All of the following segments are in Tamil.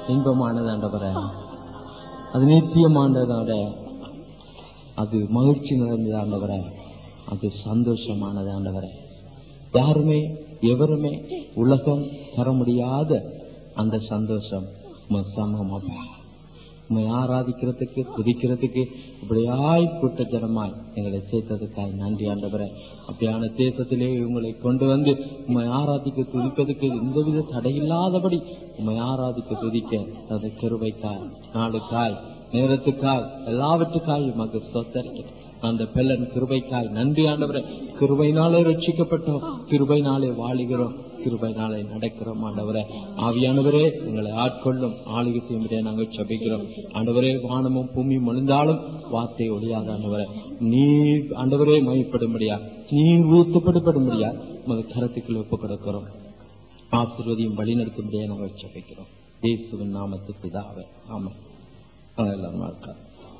இன்பமானது ஆண்டவரே, அது நித்தியமானது ஆண்டவரே, அது மகிழ்ச்சி நிறைந்தது ஆண்டவரே, அது சந்தோஷமானது ஆண்டவரே. யாருமே எவருமே உலகம் தர முடியாத அந்த சந்தோஷம் சமூகமா உண்மை ஆராதிக்கிறதுக்கு துதிக்கிறதுக்கு இப்படியாய் கூட்ட ஜனமாய் எங்களை சேர்த்ததுக்காய் நன்றி ஆண்டவரே. அப்படியான தேசத்திலே உங்களை கொண்டு வந்து உண்மை ஆராதிக்க துதிப்பதற்கு எந்தவித தடையில்லாதபடி உண்மை ஆராதிக்க துதிக்க அந்த கிருபைக்காய் நாளுக்காய் நேரத்துக்காய் எல்லாவற்றுக்காய் உமக்கு சொத்தரிக்கிறேன். அந்த பெல்லன் கிருபைக்காய் நன்றி ஆண்டவரே. கிருபையினாலே ரட்சிக்கப்பட்டோம், கிருபையினாலே வாழுகிறோம், கிருபையினாலே நடக்கிறோம் ஆண்டவரே. ஆவியானவரே எங்களை ஆட்கொள்ளும், ஆளுகை செய்யும்படியே நாங்கள் ஜெபிக்கிறோம் ஆண்டவரே. வானமும் பூமியும் அழிந்தாலும் வார்த்தை ஒழியாத ஆண்டவரே. நீர் ஆண்டவரே மகிமைப்படும்படியா, நீர் ஊத்தப்படும்படியா உமது கரத்துக்குள் ஒப்புக் கொடுக்கிறோம். ஆசீர்வதியும் வழி நடத்தும்படியே நாங்கள் ஜெபிக்கிறோம் இயேசுவின் நாமத்துக்கு பிதாவே, ஆமென். எல்லாரும் இருக்கார்.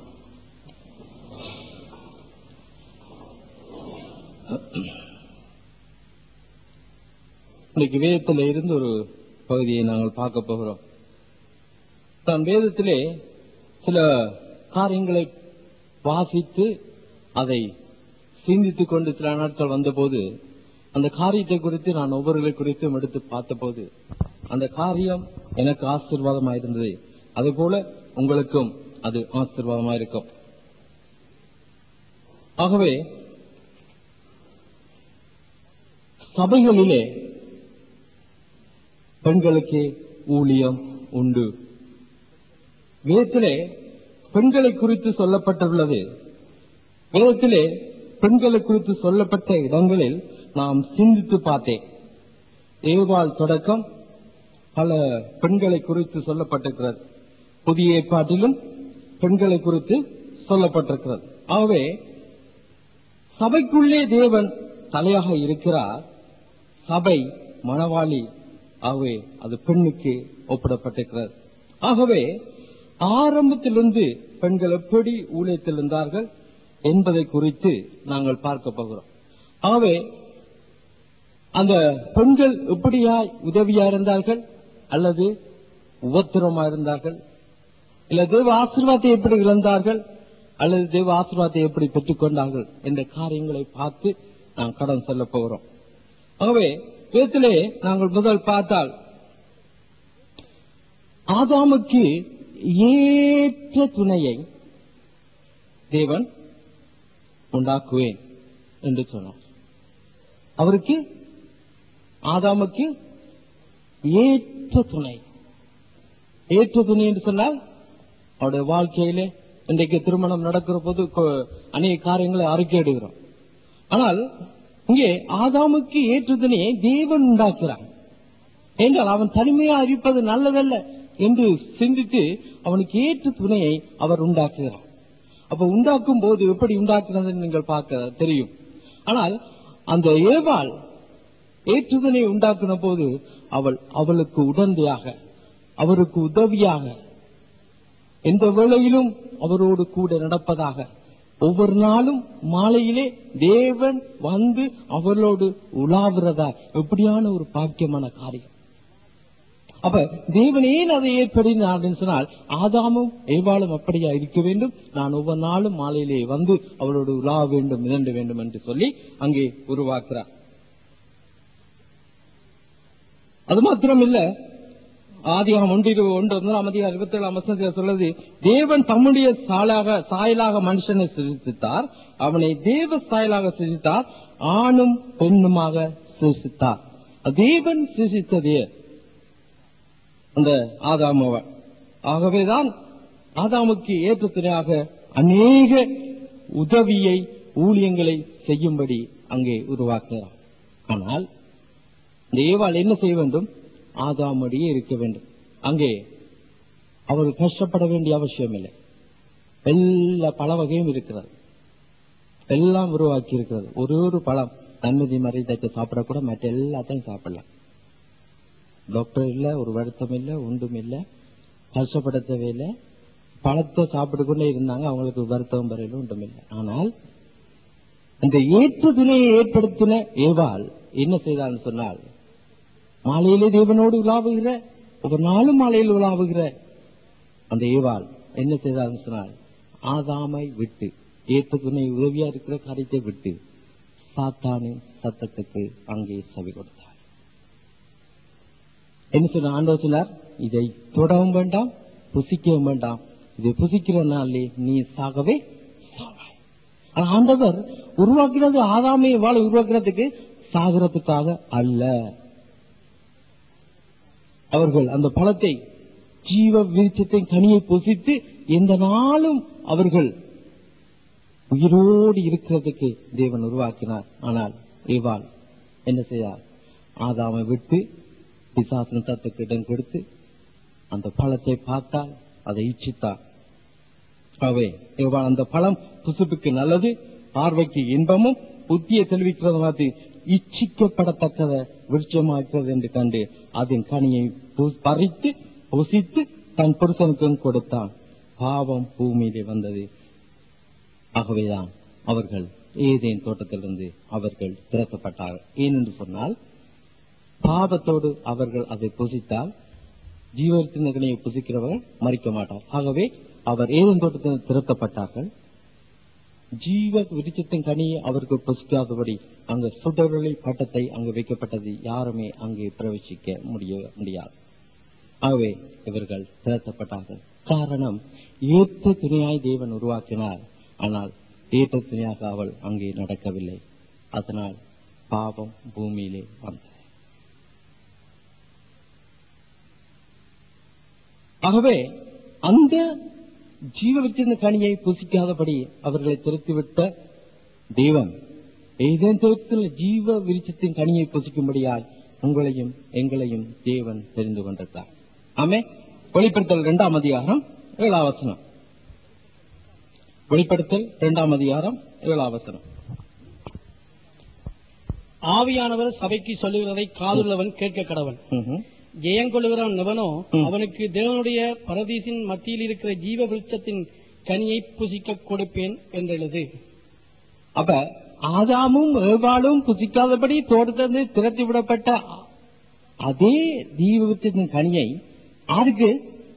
இன்னைக்கு வேதத்தில இருந்து ஒரு பகுதியை நாங்கள் பார்க்க போகிறோம். தான் வேதத்திலே சில காரியங்களை வாசித்து அதை சிந்தித்துக் கொண்டு சில நாட்கள் வந்தபோது அந்த காரியத்தை குறித்து நான் ஒவ்வொருவரை குறித்தும் எடுத்து பார்த்தபோது அந்த காரியம் எனக்கு ஆசீர்வாதமாயிருந்தது. அதே போல உங்களுக்கும் அது ஆசீர்வாதமாயிருக்கும். ஆகவே சபைகளிலே பெண்களுக்கு ஊழியம் உண்டு. வேதத்திலே பெண்களை குறித்து சொல்லப்பட்டுள்ளது. வேதத்திலே பெண்களை குறித்து சொல்லப்பட்ட இடங்களில் நாம் சிந்தித்து பார்த்தேன். ஏவாள் தொடக்கம் பல பெண்களை குறித்து சொல்லப்பட்டிருக்கிறது. புதிய ஏற்பாட்டிலும் பெண்களை குறித்து சொல்லப்பட்டிருக்கிறது. ஆகவே சபைக்குள்ளே தேவன் தலையாக இருக்கிறார். சபை மணவாளி, ஆகவே அது பெண்ணுக்கு ஒப்பிடப்பட்டிருக்கிறது. ஆகவே ஆரம்பத்திலிருந்து பெண்கள் எப்படி ஊழியத்தில் இருந்தார்கள் என்பதை குறித்து நாங்கள் பார்க்க போகிறோம். ஆகவே அந்த பெண்கள் எப்படியாய் உதவியா இருந்தார்கள், அல்லது உபத்திரமா இருந்தார்கள், இல்ல தேவ ஆசீர்வாதத்தை எப்படி இழந்தார்கள், அல்லது தேவ ஆசீர்வாதத்தை எப்படி பெற்றுக் கொண்டார்கள் என்ற காரியங்களை பார்த்து நாம் கடன் செல்ல போகிறோம். ஆகவே வேதத்திலே நாங்கள் முதல் பார்த்தால் ஆதாமுக்கு ஏற்ற துணையை தேவன் உண்டாக்குவேன் என்று சொன்னார். அவருக்கு ஆதாமுக்கு ஏற்ற துணை என்று சொன்னால் அவருடைய வாழ்க்கையிலே இன்றைக்கு திருமணம் நடக்கிற போது அநேக காரியங்களை அறிக்கையிடுகிறோம். ஆனால் இங்கே ஆதாமுக்கு ஏற்ற துணையை தேவன் உண்டாக்குறார் என்றால் அவன் தனிமையா இருப்பது நல்லதல்ல என்று சிந்தித்து அவனுக்கு ஏற்ற துணையை அவர் உண்டாக்குகிறார். அப்ப உண்டாக்கும் போது எப்படி உண்டாக்குறது நீங்கள் பார்க்க தெரியும். ஆனால் அந்த ஏவாள் ஏற்றுதனை உண்டாக்குன போது அவளுக்கு உடந்தையாக, அவருக்கு உதவியாக, எந்த வேளையிலும் அவரோடு கூட நடப்பதாக, ஒவ்வொரு நாளும் மாலையிலே தேவன் வந்து அவளோடு உலாவுறதா எப்படியான ஒரு பாக்கியமான காரியம். அப்ப தேவன் ஏன் அதை ஏற்படுத்தினார் சொன்னால் ஆதாமும் ஏவாளும் அப்படியா இருக்க வேண்டும், நான் ஒவ்வொரு நாளும் மாலையிலே வந்து அவளோடு உலா வேண்டும், மிதண்ட வேண்டும் என்று சொல்லி அங்கே உருவாக்குறார். அது மாத்திரம் இல்ல, ஆதியாகமம் 1:1 சொல்றது, தேவன் தம்முடைய சாயலாக மனுஷனை சிருஷ்டித்தார், அவனை தேவ சாயலாக சிருஷ்டித்தார், ஆணும் பெண்ணுமாக சிருஷ்டித்தார். தேவன் சிருஷ்டித்ததே அந்த ஆதாமவ. ஆகவேதான் ஆதாமுக்கு ஏற்ற துணையாக அநேக உதவியை ஊழியங்களை செய்யும்படி அங்கே உருவாக்குகிறார். ஆனால் இந்த ஏவாள் என்ன செய்ய வேண்டும்? ஆதாமுடைய இருக்க வேண்டும். அங்கே அவர் கஷ்டப்பட வேண்டிய அவசியம் இல்லை. எல்லா பழ வகையும் இருக்கிறது, எல்லாம் உருவாக்கி இருக்கிறது. ஒரு பழம் நன்மதி மறைதத்தை சாப்பிடக்கூட மற்ற எல்லாத்தையும் சாப்பிடலாம். டாக்டர் இல்ல, ஒரு வருத்தம் இல்ல, ஒன்றும் இல்ல, கஷ்டப்பட தேவையில்லை. பழத்தை சாப்பிட்டு கொண்டே இருந்தாங்க, அவங்களுக்கு வருத்தம் வரையிலும் ஒன்றும் இல்லை. ஆனால் அந்த ஏற்ற துணையை ஏற்படுத்தின ஏவாள் என்ன செய்தான்னு சொன்னால், மாலையிலே தேவனோடு உலாவுகிற ஒவ்வொரு நாளும் மலையில் உலாவுகிற அந்த ஏவாள் என்ன செய்தார் சொன்னால், ஆதாமை விட்டு, ஏத்துக்குனை உதவியா இருக்கிற காரியத்தை விட்டு சாத்தானின் சத்தத்துக்கு அங்கே செவி கொடுத்தார். என்ன சொன்ன ஆண்டவர் சொன்னார், இதை தொடவும் வேண்டாம், புசிக்கவும் வேண்டாம், இதை புசிக்கிற நாளே நீ சாகவே சாவாய். ஆண்டவர் உருவாக்குறது ஆதாமை வாழ உருவாக்குறதுக்கு சாகிறதுக்காக அல்ல. அவர்கள் அந்த பழத்தை ஜீவ விருட்சத்தை கனியை புசித்து எந்த நாளும் அவர்கள் உயிரோடு இருக்கிறதுக்கு தேவன் உருவாக்கினார். ஆனால் ஏவாள் என்ன செய்தார், ஆதாமை விட்டு பிசாசின் சத்தத்துக்கு இடம் கொடுத்து அந்த பழத்தை பார்த்தால் அதை இச்சித்தார். அவை ஏவாள் அந்த பழம் புசுப்புக்கு நல்லது, பார்வைக்கு இன்பமும் புத்தியை தெளிவிக்கிறது மாதிரி இச்சிக்கப்படத்தக்கத விருட்சமாக்கிறது என்று கண்டு அதன் கனியை பறித்து புசித்து தன் புருஷனுக்கும் கொடுத்தான். பாவம் பூமியிலே வந்தது. ஆகவேதான் அவர்கள் ஏதேன் தோட்டத்திலிருந்து அவர்கள் திறக்கப்பட்டார்கள். ஏனென்று சொன்னால், பாவத்தோடு அவர்கள் அதை புசித்தால் ஜீவத்தின் கனியை புசிக்கிறவர்கள் மறிக்க மாட்டார். ஆகவே அவர் ஏதேன் தோட்டத்தில் திறக்கப்பட்டார்கள். ஜீவ விருட்சத்தின் கனியை அவர்கள் புசிக்காதபடி அங்கு சுடரொளி பட்டத்தை அங்கு வைக்கப்பட்டது. யாருமே அங்கே பிரவேசிக்க முடியாது. ஆகவே இவர்கள் திறக்கப்பட்டார்கள். காரணம், ஏற்ற துணையாய் தேவன் உருவாக்கினார். ஆனால் ஏற்ற துணையாக அவள் அங்கே நடக்கவில்லை. அதனால் பாவம் பூமியிலே வந்தது. ஆகவே அந்த ஜீவவிருட்சத்தின் கனியை புசிக்காதபடி அவர்களை திருத்திவிட்ட தேவன் ஏதேன் தோட்டத்தில் ஜீவ விருட்சத்தின் கனியை புசிக்கும்படியாய் உங்களையும் எங்களையும் தேவன் தெரிந்து கொண்டிருக்கிறார். ஆமே. வெளிப்படுத்தல் 2ஆம் அதிகாரம் 7ஆம் வசனம். வெளிப்படுத்தல் 2ஆம் அதிகாரம் 7ஆம் வசனம். ஆவியானவர் சபைக்கு சொல்லுகிறதை காதுள்ளவன் கேட்க கடவன். ஜெயங்கொள்ளுகிறவன் எவனோ அவனுக்கு தேவனுடைய பரதீசின் மத்தியில் இருக்கிற ஜீவ விருட்சத்தின் கனியை புசிக்க கொடுப்பேன் என்றெழுது. அப்ப ஆதாமும் ஏவாளும் புசிக்காதபடி தோட்டத்திலிருந்து திரட்டி விடப்பட்ட அதே ஜீவ விருட்சத்தின் கனியை யாருக்கு?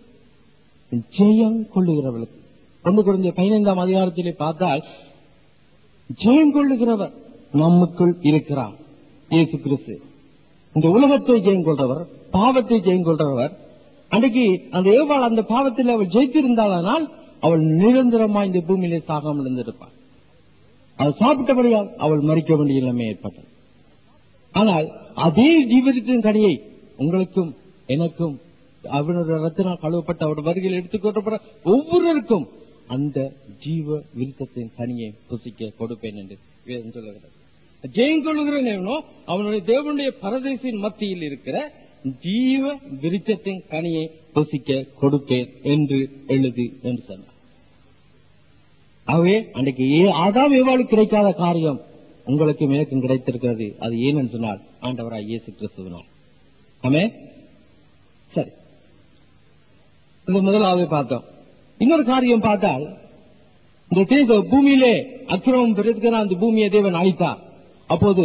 ஜெயம் கொள்ளுகிறவர்களுக்கு. 1 கொரிந்தியர் 15ஆம் அதிகாரத்திலே பார்த்தால், ஜெயம் கொள்ளுகிறவர் நமக்குள் இருக்கிறார். இயேசு கிறிஸ்து இந்த உலகத்தை ஜெயம் கொள்றவர், பாவத்தை ஜெயம் கொள்றவர். அன்றைக்கு அந்த ஏவாள் அந்த பாவத்தில் அவள் ஜெயித்திருந்தானால் அவள் நிரந்தரமாக இந்த பூமியிலே சாகாமல் இருந்திருப்பாள். அது சாப்பிட்டபடியால் அவள் மறிக்க வேண்டிய நிலைமை ஏற்பட்டது. ஆனால் அதே ஜீவத்தின் கனியை உங்களுக்கும் எனக்கும் அவனுடைய ரத்தினால் கழுவப்பட்ட அவர் வருகையில் எடுத்துக்கொள்ளப்பட ஒவ்வொருவருக்கும் அந்த ஜீவ விருட்சத்தின் கனியை புசிக்க கொடுப்பேன் என்று சொல்லுகிறது. ஜெயங்கொள்ளுகிறவனோ அவனுடைய தேவனுடைய பரதேசின் மத்தியில் இருக்கிற ஜீவ விருட்சத்தின் கனியை புசிக்க கொடுப்பேன் என்று எழுது என்று சொன்னார். ஆகவே அன்றைக்கு ஆதாம் ஏவாளுக்கு கிடைக்காத காரியம் உங்களுக்கும் எனக்கும் கிடைத்திருக்கிறது. அது ஏனென்று சொன்னால் ஆண்டவராய் இயேசு கிறிஸ்துவினால். ஆமே. சரி, இந்த முதலாவது பார்த்தோம். இன்னொரு காரியம் பார்த்தால், இந்த தேச பூமியிலே அக்கிரமம் பெருகிற அந்த பூமியை தேவன் அழித்தார். அப்போது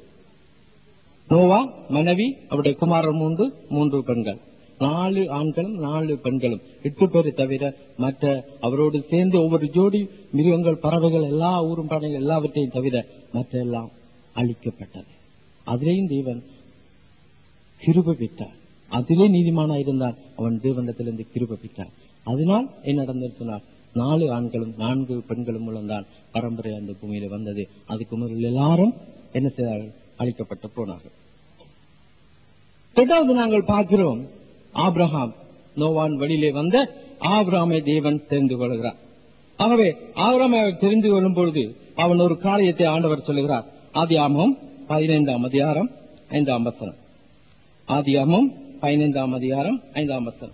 நோவா மனைவி அவருடைய குமாரர் 3 பெண்கள், 4 ஆண்களும் 4 பெண்களும், 8 பேரை தவிர மற்ற அவரோடு சேர்ந்து ஒவ்வொரு ஜோடி மிருகங்கள், பறவைகள், எல்லா ஊரும் பறவைகள் எல்லாவற்றையும் தவிர மற்ற எல்லாம் அழிக்கப்பட்டது. அதிலேயும் தேவன் கிருபை பெற்றார். அதிலே நீதிமானா இருந்தால் அவன் தேவனிடத்திலிருந்து கிருபை பெற்றார். அதனால் என்ன நடந்தது சொன்னார், 4 ஆண்களும் 4 பெண்களும் மூலம்தான் பரம்பரை அந்த பூமியில வந்தது. அதுக்கு முதலில் எல்லாரும் என்ன செய்தார்கள்? அழிக்கப்பட்டு போனார்கள். இரண்டாவது நாங்கள் பார்க்கிறோம், ஆபிரகாம், நோவான் வழியிலே வந்த ஆபிரகாமை தேவன் தெரிந்து கொள்கிறார். ஆகவே ஆபிரகாமை தெரிந்து கொள்ளும் பொழுது அவன் ஒரு காரியத்தை ஆண்டவர் சொல்லுகிறார். ஆதியாகமம் 15ஆம் அதிகாரம் 5ஆம் வசனம். ஆதியாகமம் 15ஆம் அதிகாரம் 5ஆம் வசனம்.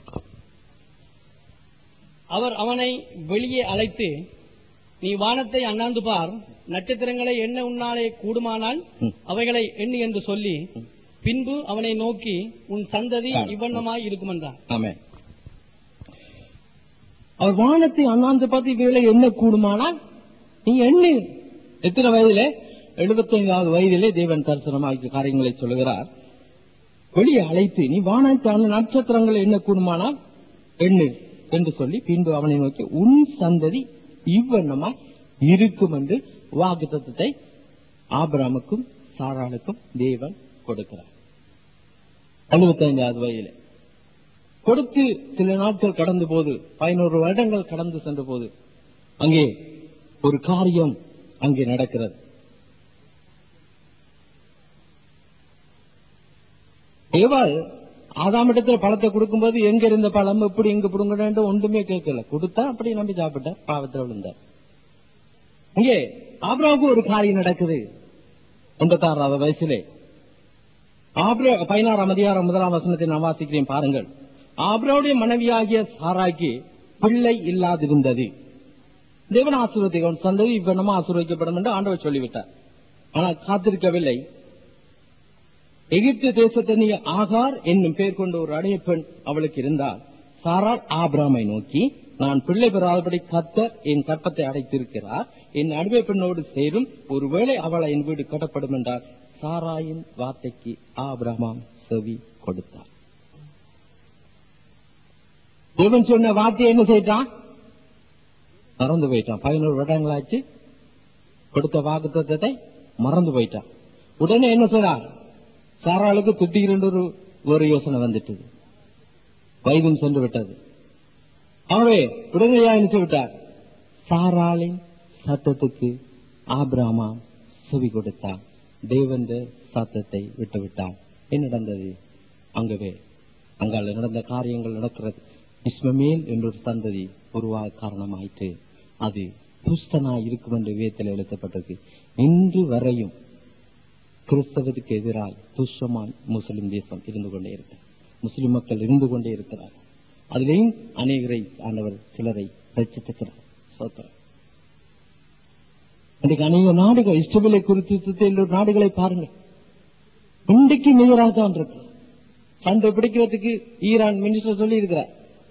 அவர் அவனை வெளியே அழைத்து, நீ வானத்தை அண்ணாந்து பார், நட்சத்திரங்களை எண்ண உன்னாலே கூடுமானால் அவைகளை எண்ணு என்று சொல்லி, பின்பு அவனை நோக்கி, உன் சந்ததி இவ்வண்ணமாய் இருக்கும் என்றார். ஆமென். அவர் வானத்தை அண்ணாந்து பார்த்து இவைகளை எண்ண கூடுமானால் நீ எண்ணு. எத்தனை வயதிலே? 75வது வயதிலே தேவன் தரிசனமாக காரியங்களை சொல்லுகிறார். வெளியே அழைத்து நீ வானத்தான நட்சத்திரங்கள் என்ன கூடுமானால் எண்ணு என்று சொல்லி பின்பு அவனை நோக்கி உன் சந்ததி இவ்வண்ணமாய் இருக்கும் என்று வாக்குத்தத்தத்தை ஆபிரகாமுக்கும் சாராளுக்கும் தேவன் கொடுக்கிறார். 75வது வயதிலே கொடுத்து சில நாட்கள் கடந்த போது 11 வருடங்கள் கடந்து சென்ற போது அங்கே ஒரு காரியம் அங்கே நடக்கிறது. ஏவாள் ஆதாமிடத்தில் பழத்தை கொடுக்கும்போது எங்க இருந்த பழம் எப்படி எங்க புடுங்க ஒன்றுமே கேட்கல, கொடுத்தா அப்படி நம்பி சாப்பிட்ட, பாவத்தில் விழுந்தார். இங்கே ஆபிரகாமுக்கு ஒரு காரியம் நடக்குது. 86வது வயசிலே 16ஆம் அதிகாரம் 1ஆம் வசனத்தை நான் வாசிக்கிறேன் பாருங்கள். ஆபிரகாமுடைய மனைவியாகிய சாராய்க்கு பிள்ளை இல்லாதிருந்தது. தேவன் ஆசீர்வதிக்க சந்ததி இவ்வண்ணமா ஆசீர்வதிக்கப்படும் என்று ஆண்டவர் சொல்லிவிட்டார். ஆனால் காத்திருக்கவில்லை. எகிப்து தேசத்தின் ஆகார் என்னும் பெயர் கொண்ட ஒரு அடைய பெண் அவளுக்கு இருந்தால் சாராள் ஆபிரகாமை நோக்கி நான் பிள்ளை பெறாதபடி கர்த்தர் என் கற்பத்தை அடைத்திருக்கிறார், என் அடிமை பெண்ணோடு சேரும், ஒருவேளை அவளை என் வீடு கட்டப்படும் என்றால் சாராயின் வார்த்தைக்கு ஆபிரகாம் செவி கொடுத்தார். தேவன் சொன்ன வார்த்தையை என்ன செய்தான்? மறந்து போயிட்டான். 11 வருடங்களாச்சு கொடுத்த வாக்குத்தத்தத்தை மறந்து போயிட்டான். உடனே என்ன செய்றார்? சாராளுக்கு திடீரென்று ஒரு யோசனை வந்துட்டது, வயதும் சென்று விட்டது. ஆகவே உடனடியாக என்ன செய்விட்டார்? சாராளின் சத்தத்துக்கு ஆபிரகாம் செவி கொடுத்தார், தேவன் சத்தத்தை விட்டுவிட்டார். என்ன நடந்தது? அங்கால நடந்த காரியங்கள் நடக்கிறது. இஸ்மவேல் என்றொரு சந்ததி உருவாக காரணமாயிற்று. அது துஷ்டனாய் இருக்கும் என்று வேதத்தில் எழுதப்பட்டது. இன்று வரையும் கிறிஸ்தவத்துக்கு எதிராக துஷ்டமாய் முஸ்லிம் தேசம் இருந்து கொண்டே இருக்கிறார், முஸ்லிம் மக்கள் இருந்து கொண்டே இருக்கிறார். அதிலேயும் அநேகரை ஆண்டவர் சிலரை ரட்சித்திருக்கிறார். இன்றைக்கு அநேக நாடுகள் இஸ்ரவேலை குறித்து நாடுகளை பாருங்கள், இன்றைக்கு மேயராக தான் இருக்கு. சண்டை பிடிக்கிறதுக்கு ஈரான் மினிஸ்டர் சொல்லி இருக்கிறார்,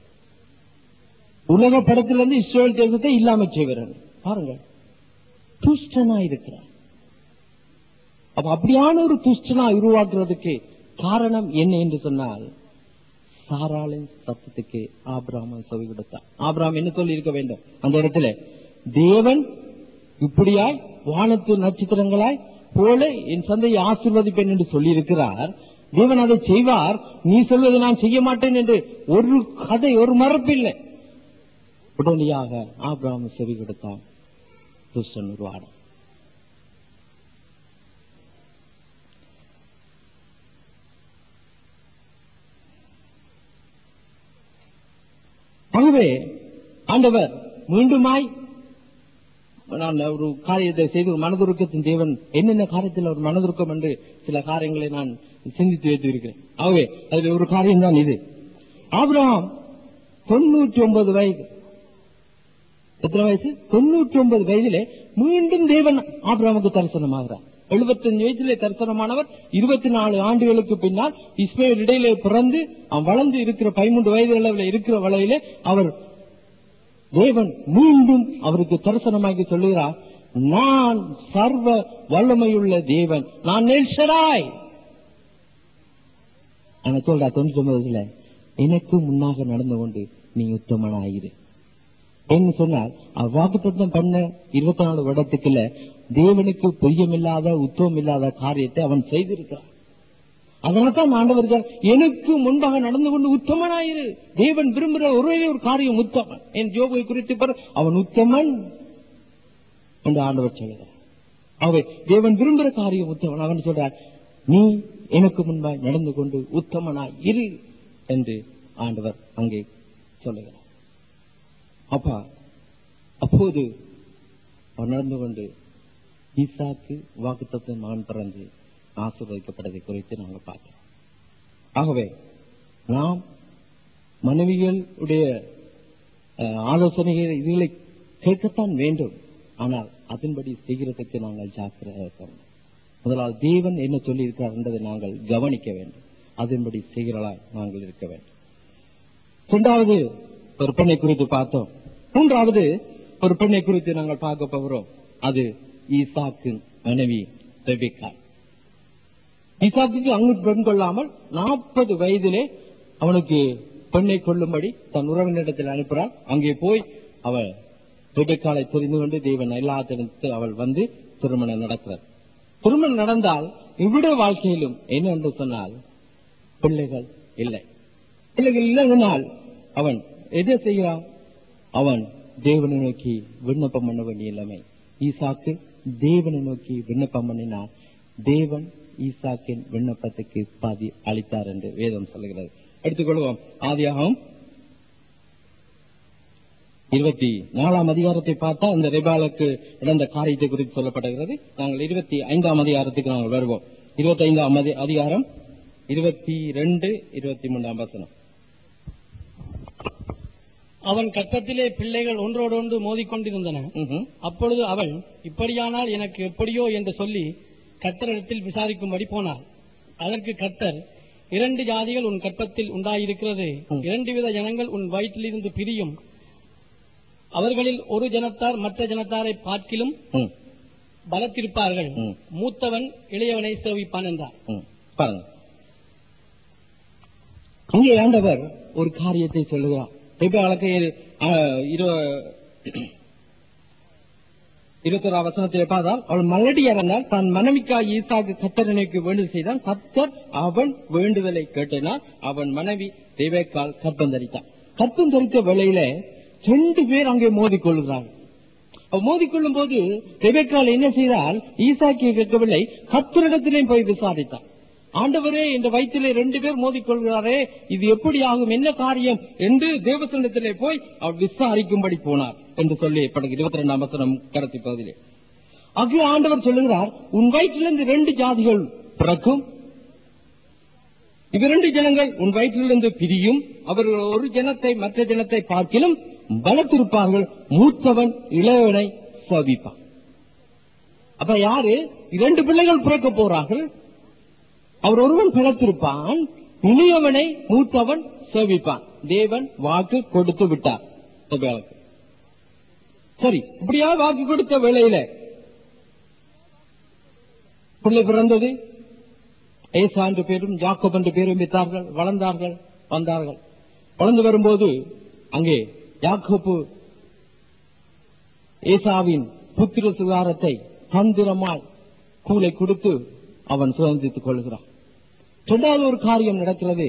உலக படத்திலிருந்து இஸ்ரேல் தேசத்தை இல்லாம செய்வார்கள். பாருங்கள், துஷ்டனா இருக்கிறார். அப்ப அப்படியான ஒரு துஷ்டனா உருவாக்குறதுக்கு காரணம் என்ன என்று சொன்னால், சாராளின் சத்தத்துக்கு ஆபிரகாம் செவி கொடுத்தார். ஆபிரகாம் என்ன சொல்லி இருக்க வேண்டும் அந்த இடத்துல? தேவன் இப்படியாய் வானத்து நட்சத்திரங்களாய் போல என் சந்தையை ஆசீர்வதிப்பேன் என்று சொல்லி இருக்கிறார். தேவன் அதை செய்வார், நீ சொல்வதை நான் செய்ய மாட்டேன் என்று ஒரு கதை, ஒரு மறுப்பு இல்லை. உடனடியாக ஆபிரகாம் செவி கொடுத்தான். துஷ்டன் உருவாட. ஆகவே ஆண்டவர் மீண்டுமாய் நான் ஒரு காரியத்தை செய்து மனதுருக்கத்தின் தேவன் என்னென்ன காரியத்தில் ஒரு மனதுருக்கம் என்று சில காரியங்களை நான் சிந்தித்து வைத்து இருக்கிறேன். ஆகவே அதில் ஒரு காரியம் தான் இது. ஆபிரகாம் 99 வயது. எத்தனை வயசு? 99 வயதிலே மீண்டும் தேவன் ஆபிரகாமுக்கு தரிசனமாகிறார். 75 வயதிலே தரிசனமானவர் 24 ஆண்டுகளுக்கு பின்னால் இஸ்மவேல் இடையிலே பிறந்து அவன் வளர்ந்து இருக்கிற 13 வயது அளவில் இருக்கிற வளையிலே அவர் தேவன் மீண்டும் அவருக்கு தரிசனமாகி சொல்லுகிறார், நான் சர்வ வல்லமையுள்ள தேவன், நான் எல் ஷடாய். ஆனா சொல்றா 99 எனக்கு முன்னாக நடந்து கொண்டு நீ உத்தமனாயிரு என்று சொன்னால், வாக்குத்தத்தம் பண்ண 24 வருடத்துக்குள்ள தேவனுக்கு பொய்யமில்லாத உத்தமம் இல்லாத காரியத்தை அவன் செய்திருக்கிறான். அதனால்தான் ஆண்டவர் எனக்கு முன்பாக நடந்து கொண்டு உத்தமனாயிரு. தேவன் விரும்புகிற ஒரே ஒரு காரியம் உத்தமன். என் யோபை குறித்து அவன் உத்தமன் என்று ஆண்டவர் சொல்கிறார். அவை தேவன் விரும்புகிற காரியம் உத்தமன். அவன் சொல்றார், நீ எனக்கு முன்பாக நடந்து கொண்டு உத்தமனாய் இரு என்று ஆண்டவர் அங்கே சொல்லுகிறார். அப்பா அப்போது அவன் நடந்து கொண்டு ஈசாக்கு வாக்குத்தத்தம் மகன் பிறந்து ஆசீர்வதிக்கப்பட்டதை குறித்து நாங்கள் பார்க்கிறோம். ஆகவே நாம் மனைவிகளுடைய ஆலோசனைகள் இதுகளை கேட்கத்தான் வேண்டும். ஆனால் அதன்படி செய்கிறதுக்கு நாங்கள் ஜாக்கிரதையாக இருக்க வேண்டும். முதலாவது தேவன் என்ன சொல்லி இருக்கிறார் என்பதை நாங்கள் கவனிக்க வேண்டும். அதன்படி செய்கிறவர்களாய் நாங்கள் இருக்க வேண்டும். இரண்டாவது ஒரு பெண்ணை குறித்து பார்த்தோம். மூன்றாவது ஒரு பெண்ணை குறித்து நாங்கள் பார்க்க போகிறோம். அது ஈசாக்கு மனைவி ரெபெக்கா. ஈசாக்குக்கு அங்கு பெண் கொள்ளாமல் 40 வயதிலே அவனுக்கு பெண்ணை கொள்ளும்படி தன் உறவினரிடத்தில் அனுப்புறான். அங்கே போய் அவள் ரெபெக்காளை தெரிந்து கொண்டு தேவன் எல்லாத்திடத்தில் அவள் வந்து திருமணம் நடக்கிறார். திருமணம் நடந்தால் இவருடைய வாழ்க்கையிலும் என்ன என்று சொன்னால் பிள்ளைகள் இல்லை. பிள்ளைகள் இல்லைனால் அவன் எதை செய்கிறான்? அவன் தேவனை நோக்கி விண்ணப்பம் பண்ண வேண்டிய நிலைமை. ஈசாக்கு தேவனை நோக்கி விண்ணப்பம் பண்ணினார். தேவன் ஈசாக்கின் விண்ணப்பத்துக்கு பாதி அளித்தார் என்று வேதம் சொல்லுகிறது. எடுத்துக்கொள்வோம். ஆதியாகமம் 24ஆம் அதிகாரத்தை பார்த்தா இந்த ரெபெக்காளுக்கு நடந்த காரியத்தை குறித்து சொல்லப்படுகிறது. நாங்கள் 25ஆம் அதிகாரத்துக்கு நாங்கள் வருவோம். 25ஆம் அதிகாரம் 22, 23ஆம் வசனம். அவன் கற்பத்திலே பிள்ளைகள் ஒன்றோடொன்று மோதிக்கொண்டிருந்தன. அப்பொழுது அவள், இப்படியானால் எனக்கு எப்படியோ என்று சொல்லி கர்த்தரிடத்தில் விசாரிக்கும்படி போனாள். அதற்கு கர்த்தர், 2 ஜாதிகள் உன் கற்பத்தில் உண்டாயிருக்கிறது, 2 வித ஜனங்கள் உன் வயிற்றிலிருந்து பிரியும், அவர்களில் ஒரு ஜனத்தார் மற்ற ஜனத்தாரை பார்க்கிலும் பலத்திருப்பார்கள், மூத்தவன் இளையவனை சேவிப்பான் என்றார். பாருங்க, இங்கே ஆண்டவர் ஒரு காரியத்தை சொல்லுகிறார். ரெபெக்காளுக்கு 21ஆம் வசனத்திலே பார்த்தால், அவள் மலடி இறந்தால் தன் மனைவிக்காக ஈசாக்கு கர்த்தருக்கு வேண்டுதல் செய்தான். கர்த்தர் அவன் வேண்டுதலை கேட்டனால் அவன் மனைவி ரெபெக்காள் கர்ப்பம் தரித்தாள். கர்ப்பம் தரித்த வேளையில 2 பேர் அங்கே மோதிக்கொள்கிறார்கள். மோதிக்கொள்ளும் போது ரெபெக்காள் என்ன செய்தால், ஈசாக்கியை கேட்கவில்லை, கர்த்தரிடத்திலே போய் விசாரித்தார். ஆண்டவரே, இந்த வயிற்றிலே 2 பேர் மோதிக்கொள்கிறாரே, இது எப்படி ஆகும், என்ன காரியம் என்று தேவசனத்திலே போய் அவர் விசாரிக்கும்படி போனார் என்று சொல்லி 22ஆம் வசனம் கடைசி பகுதியிலே அங்கே ஆண்டவர் சொல்லுகிறார், உன் வயிற்றிலிருந்து 2 ஜாதிகள் பிறக்கும், இவ் 2 ஜனங்கள் உன் வயிற்றிலிருந்து பிரியும், அவர்கள் ஒரு ஜனத்தை மற்ற ஜனத்தை பார்க்கிலும் பலத்திருப்பார்கள், மூத்தவன் இளையவனை சேவிப்பான். அப்ப யாரு 2 பிள்ளைகள் பிறக்க போறார்கள்? அவர் ஒருவன் பலத்திருப்பான், இளையவனை மூத்தவன் சேவிப்பான். தேவன் வாக்கு கொடுத்து விட்டார். சரி, இப்படியா வாக்கு கொடுத்த வேளையில பிள்ளை பிறந்தது. ஏசா என்று பேரும் யாக்கோப் என்று பேரும் வித்தார்கள், வளர்ந்தார்கள், வந்தார்கள். வளர்ந்து வரும்போது அங்கே யாக்கோப்பு ஏசாவின் புத்திர சுகாரத்தை தந்திரமாய் கூலை கொடுத்து அவன் சுதந்திரித்துக் கொள்கிறான். 2வது ஒரு காரியம் நடக்கிறது.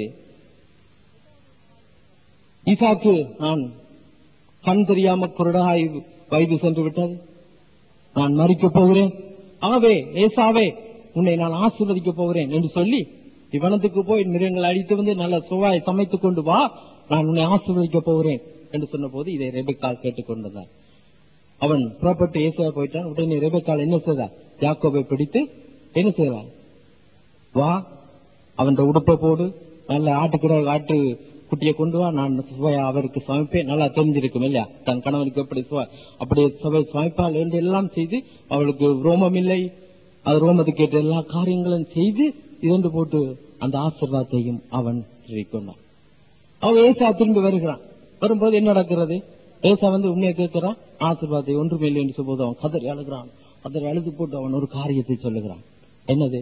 ஈசாக்கு, நான் கண் தெரியாம குருடாய் வயது சென்று விட்டது, நான் மரிக்கப் போகிறேன், ஆகவே ஏசாவே உன்னை நான் ஆசீர்வதிக்கப் போகிறேன் என்று சொல்லி இவனத்துக்கு போய் மிருகங்கள் அழித்து வந்து நல்ல சுவாய் சமைத்துக் கொண்டு வா, நான் உன்னை ஆசீர்வதிக்கப் போகிறேன் என்று சொன்ன போது இதை ரெபெக்காள் கேட்டுக்கொண்டார். அவன் புறப்பட்டு ஏசாவை போயிட்டான். உடனே ரெபெக்காள் என்ன செய்தார்? யாக்கோபை பிடித்து என்ன செய்தார்? வா, அவன் உடுப்பை போடு, நல்ல ஆட்டு குட்டியை கொண்டு வா, நான் சுவையா அவருக்கு சமைப்பேன். நல்லா தெரிஞ்சிருக்கும் இல்லையா, தன் கணவனுக்கு எப்படி அப்படியே சுவை சமைப்பாள் என்று எல்லாம் செய்து, அவளுக்கு ரோமம் இல்லை, அது ரோமத்துக்கு ஏற்ற எல்லா காரியங்களும் செய்து இரண்டு போட்டு அந்த ஆசீர்வாதத்தையும் அவன் கொண்டான். அவன் ஏசா திரும்பி வருகிறான். வரும்போது என்ன நடக்கிறது? ஏசா வந்து உண்மையை கேட்கிறான், ஆசீர்வாதத்தை ஒன்றுமே இல்லை என்று சொல்லும்போது அவன் கதறி அழுகிறான். கதறி அழுது போட்டு அவன் ஒரு காரியத்தை சொல்லுகிறான். என்னது?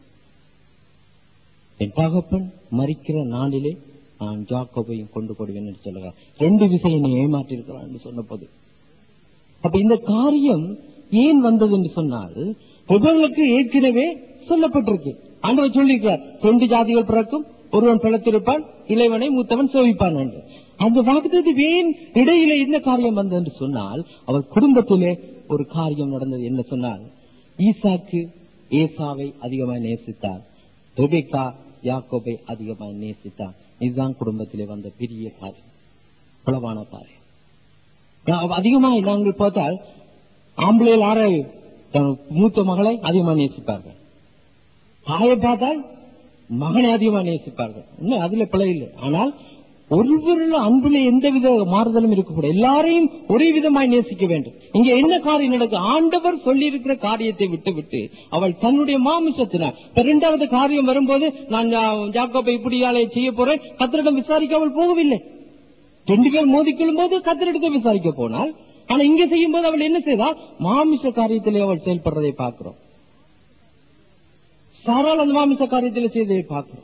என் தகப்பன் மரிக்கிற நாளிலே நான் யாக்கோபையும் கொண்டு போடுவேன் என்று சொல்லுகிறான். 2 விஷயம் நீ ஏமாற்றி இருக்கிறான் என்று சொன்ன போது, அப்ப இந்த காரியம் ஏன் வந்தது என்று சொன்னால், இவர்களுக்கு ஏற்கனவே சொல்லப்பட்டிருக்கு. ஆண்டவர் சொல்லியிருக்கிறார், 2 ஜாதிகள் பிறக்கும், ஒருவன் பிளத்திருப்பான், இளையவனை மூத்தவன் சேவிப்பான் என்று. அந்த வாக்குத்தத்தத்துக்கு ஏன் இடையிலே இந்த காரியம் வந்தது என்று சொன்னால், அவர் குடும்பத்திலே ஒரு காரியம் நடந்தது. என்ன சொன்னால், ஈசாக்கு ஏசாவை அதிகமாக நேசித்தார், ரெபெக்கா யாக்கோபை அதிகமாக நேசித்தார். இதுதான் குடும்பத்திலே வந்த பெரிய காரியம், பலவான காரியம். அதிகமாக நாங்கள் பார்த்தால் ஆம்பளையில் ஆரை மூத்த மகளை அதிகமாக நேசிப்பார்கள், தாயை பார்த்தால் மகனை அதிகமாக நேசிப்பார்கள். இன்னும் அதுல பிழை இல்லை. ஆனால் ஒருவருள்ள அன்புல எந்தவித மாறுதலும் இருக்கக்கூடாது, எல்லாரையும் ஒரே விதமாய் நேசிக்க வேண்டும். இங்க என்ன காரியம் நடக்கும்? ஆண்டவர் சொல்லி இருக்கிற காரியத்தை விட்டு விட்டு அவள் தன்னுடைய மாமிசத்தினார் 2வது காரியம் வரும்போது, நான் யாக்கோபை இப்படியாலே செய்ய போறேன், கர்த்தரிடம் விசாரிக்க அவள் போகவில்லை. 2 பேர் மோதிக்கொள்ளும் போது கர்த்தரிடத்தை விசாரிக்க போனால், ஆனா இங்க செய்யும் போது அவள் என்ன செய்தால், மாமிச காரியத்திலே அவள் செயல்படுறதை பார்க்கிறோம். சாரால் அந்த மாமிச காரியத்தில் செய்ததை பார்க்கிறோம்.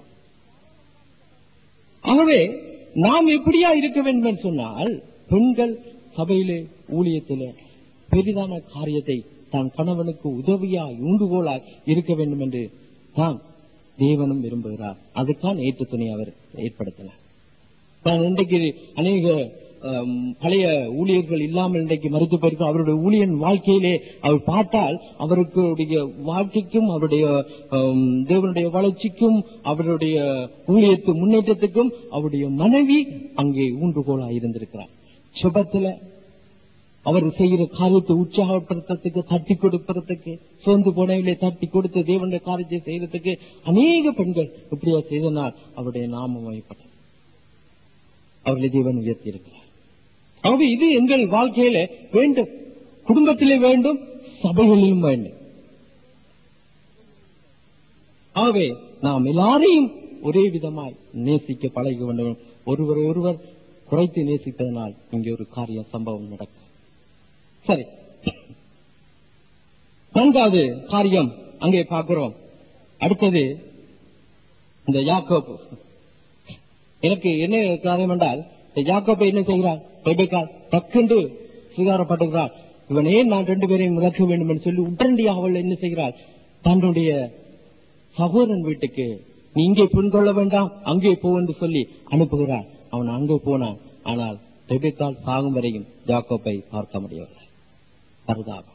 ஆகவே நாம் எப்படியா இருக்க வேண்டும் என்று சொன்னால், பெண்கள் சபையிலே ஊழியத்திலே பெரிதான காரியத்தை தன் கணவனுக்கு உதவியாய் ஊண்டுகோலாய் இருக்க வேண்டும் என்று தான் தேவனும் விரும்புகிறார். அதுதான் ஏற்று துணை அவர் ஏற்படுத்தினார். நான் இன்றைக்கு அநேக பழைய ஊழியர்கள் இல்லாமல் இன்றைக்கு மறுத்து போயிருக்கும். அவருடைய ஊழியன் வாழ்க்கையிலே அவர் பார்த்தால் அவருடைய வாழ்க்கைக்கும் அவருடைய தேவனுடைய வளர்ச்சிக்கும் அவருடைய ஊழியத்து முன்னேற்றத்துக்கும் அவருடைய மனைவி அங்கே ஊன்றுகோலாக இருந்திருக்கிறார். சுபத்துல அவர் செய்கிற காரியத்தை உற்சாகப்படுத்துறதுக்கு, தட்டி கொடுப்பதற்கு, சோர்ந்து போனவிலே தட்டி கொடுத்து தேவனுடைய காரியத்தை செய்யறதுக்கு அநேக பெண்கள் இப்படியா செய்தனால் அவருடைய நாமம் வகைப்பட்டது. அவர்களை தேவன் உயர்த்தி இருக்கிறார். ஆகவே இது எங்கள் வாழ்க்கையில வேண்டும், குடும்பத்திலே வேண்டும், சபைகளிலும் வேண்டும். ஆகவே நாம் எல்லாரையும் ஒரே விதமாய் நேசிக்க பழக வேண்டும். ஒருவரை ஒருவர் குறைத்து நேசித்ததனால் இங்கே ஒரு காரியம் சம்பவம் நடக்கும். சரி, நான்காவது காரியம் அங்கே பார்க்கிறோம். அடுத்தது இந்த யாக்கோபு. எனக்கு என்ன காரியம் என்றால், யாக்கோபை என்ன செய்கிறார்? ரெபெக்கா டக்கென்று சுகாரப்பட்டுகிறார். இவன் ஏன் நான் 2 பேரையும் இழக்க வேண்டும் என்று சொல்லி உடனடியாக அவள் என்ன செய்கிறாள்? தன்னுடைய சகோதரன் வீட்டுக்கு, நீ இங்கே பெண் கொள்ள வேண்டாம், அங்கே போ என்று சொல்லி அனுப்புகிறார். அவன் அங்கே போனான். ஆனால் ரெபெக்காள் சாகும் வரையும் யாக்கோபை பார்க்க முடியவில்லை. பரிதாபம்.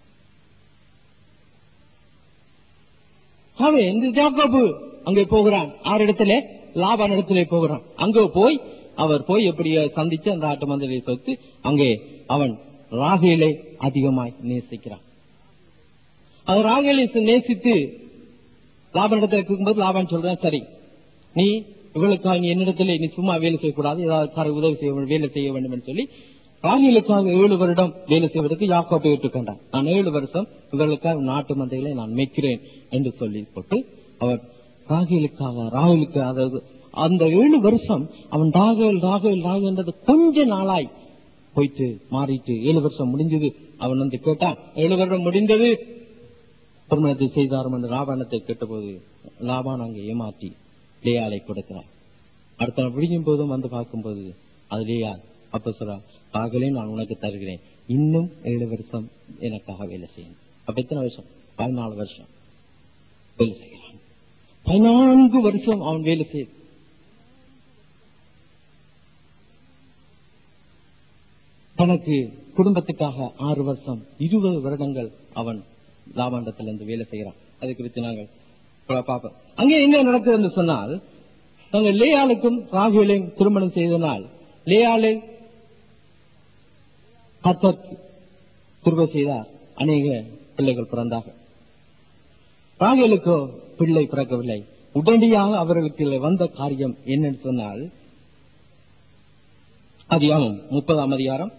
அவன் இந்த யாக்கோபு அங்கே போகிறான். ஆரிடத்திலே? லாபான் இடத்திலே போகிறான். அங்கே போய் அவர் போய் எப்படியோ சந்திச்சு அந்த ஆட்டு மந்தையை சொத்து அங்கே அவன் ராகேலை அதிகமாய் நேசிக்கிறான். அவர் ராகேலை நேசித்து லாபான் இடத்துல இருக்கும்போது லாபான் சொல்றான், சரி நீ இவளுக்காக நீ என்னிடத்திலே நீ சும்மா வேலை செய்யக்கூடாது, ஏதாவது உதவி செய்ய வேலை செய்ய வேண்டும் என்று சொல்லி ராகேலுக்காக 7 வருடம் வேலை செய்வதற்கு யாக்கோபை ஏற்றுக்கொண்டான். நான் 7 வருஷம் இவர்களுக்காக நாட்டு மந்தைகளை நான் மேய்க்கிறேன் என்று சொல்லி போட்டு அவர் ராகேலுக்கு அதாவது அந்த 7 வருஷம் அவன் ராகேல் என்றது கொஞ்ச நாளாய் போயிட்டு மாறிட்டு 7 வருஷம் முடிஞ்சது. அவன் வந்து கேட்டான், 7 வருடம் முடிந்தது, திருமணத்தை செய்தாரும் என்று லாபானத்தை கேட்டபோது லாபான் அங்கே ஏமாற்றி லேயாளை கொடுக்கிறார். அடுத்த விடியும் போதும் வந்து பார்க்கும்போது அது லேயா. அப்ப சொல்றா, ராகேலே நான் உனக்கு தருகிறேன், இன்னும் 7 வருஷம் எனக்காக வேலை செய்யணும். அப்ப எத்தனை வருஷம்? 14 வருஷம் வேலை செய்கிறான். 14 வருஷம் அவன் வேலை செய்ய தனக்கு குடும்பத்துக்காக 6 வருஷம் 20 வருடங்கள் அவன் லாபாண்டத்திலிருந்து வேலை செய்கிறான். அதை குறித்து நாங்கள் பார்ப்போம். அங்கே என்ன நடக்குது என்று சொன்னால், நாங்கள் லேயாளுக்கும் ராகேலையும் திருமணம் செய்தனால் லேயாளை கர்த்தர் கிருபை செய்தார், அநேக பிள்ளைகள் பிறந்தார்கள். ராகேலுக்கோ பிள்ளை பிறக்கவில்லை. உடனடியாக அவர்களுக்கு வந்த காரியம் என்னன்னு சொன்னால், அதிகாரம் 30ஆம் அதிகாரம்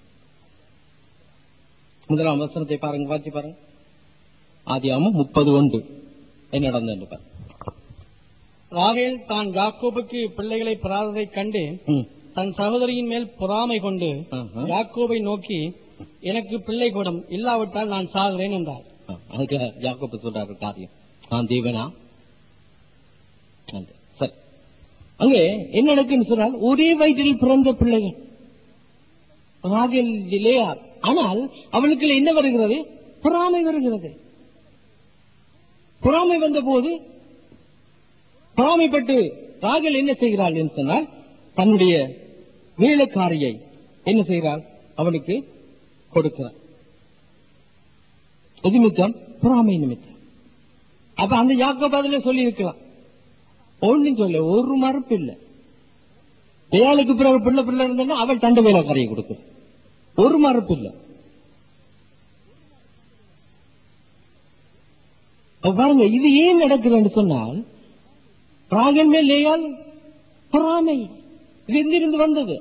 1ஆம் வசனத்தை பாருங்க, வாசி பாருங்க. அதிகாரம் 30:1 என்ன நடந்தது பாருங்க. ராகேல் தான் யாக்கோபுக்கு பிள்ளைகளை பெறாததை கண்டு தன் சகோதரியின் மேல் பொறாமை கொண்டு யாக்கோபை நோக்கி, எனக்கு பிள்ளை கொடும், இல்லாவிட்டால் நான் சாகிறேன் என்றார். அதுக்கு யாக்கோபு சொல்றாரு காரியம், நான் தேவனா? சரி, அங்கே என்ன நடக்குன்னு சொன்னால், ஒரே வயிற்றில் பிறந்த பிள்ளைகள் ராகேல் லேயா. ஆனால் அவளுக்கு என்ன வருகிறது? பொறாமை வருகிறது. பொறாமை வந்த போது பொறாமைப்பட்டு ராகேல் என்ன செய்கிறாள் என்று சொன்னால், தன்னுடைய வேலைக்காரியை என்ன செய்கிறாள்? அவனுக்கு கொடுக்கிறார். நிமித்தம் பொறாமை நிமித்தம். அப்ப அந்த யாக்கோபு அதிலே சொல்லி இருக்கலாம், ஒன்னும் சொல்ல, ஒரு மறுப்பு இல்லை. ஏழுக்கு பிறகு பிள்ளை இருந்தா அவள் தண்டு வேலைக்காரியை கொடுக்க, ஒரு மறுப்பு இல்லை. பாருங்க, இது ஏன் நடக்குதுன்னு சொன்னால், ராகேல் மேல் லேயாள் பொறாமை. இது எங்கிருந்து வந்தது?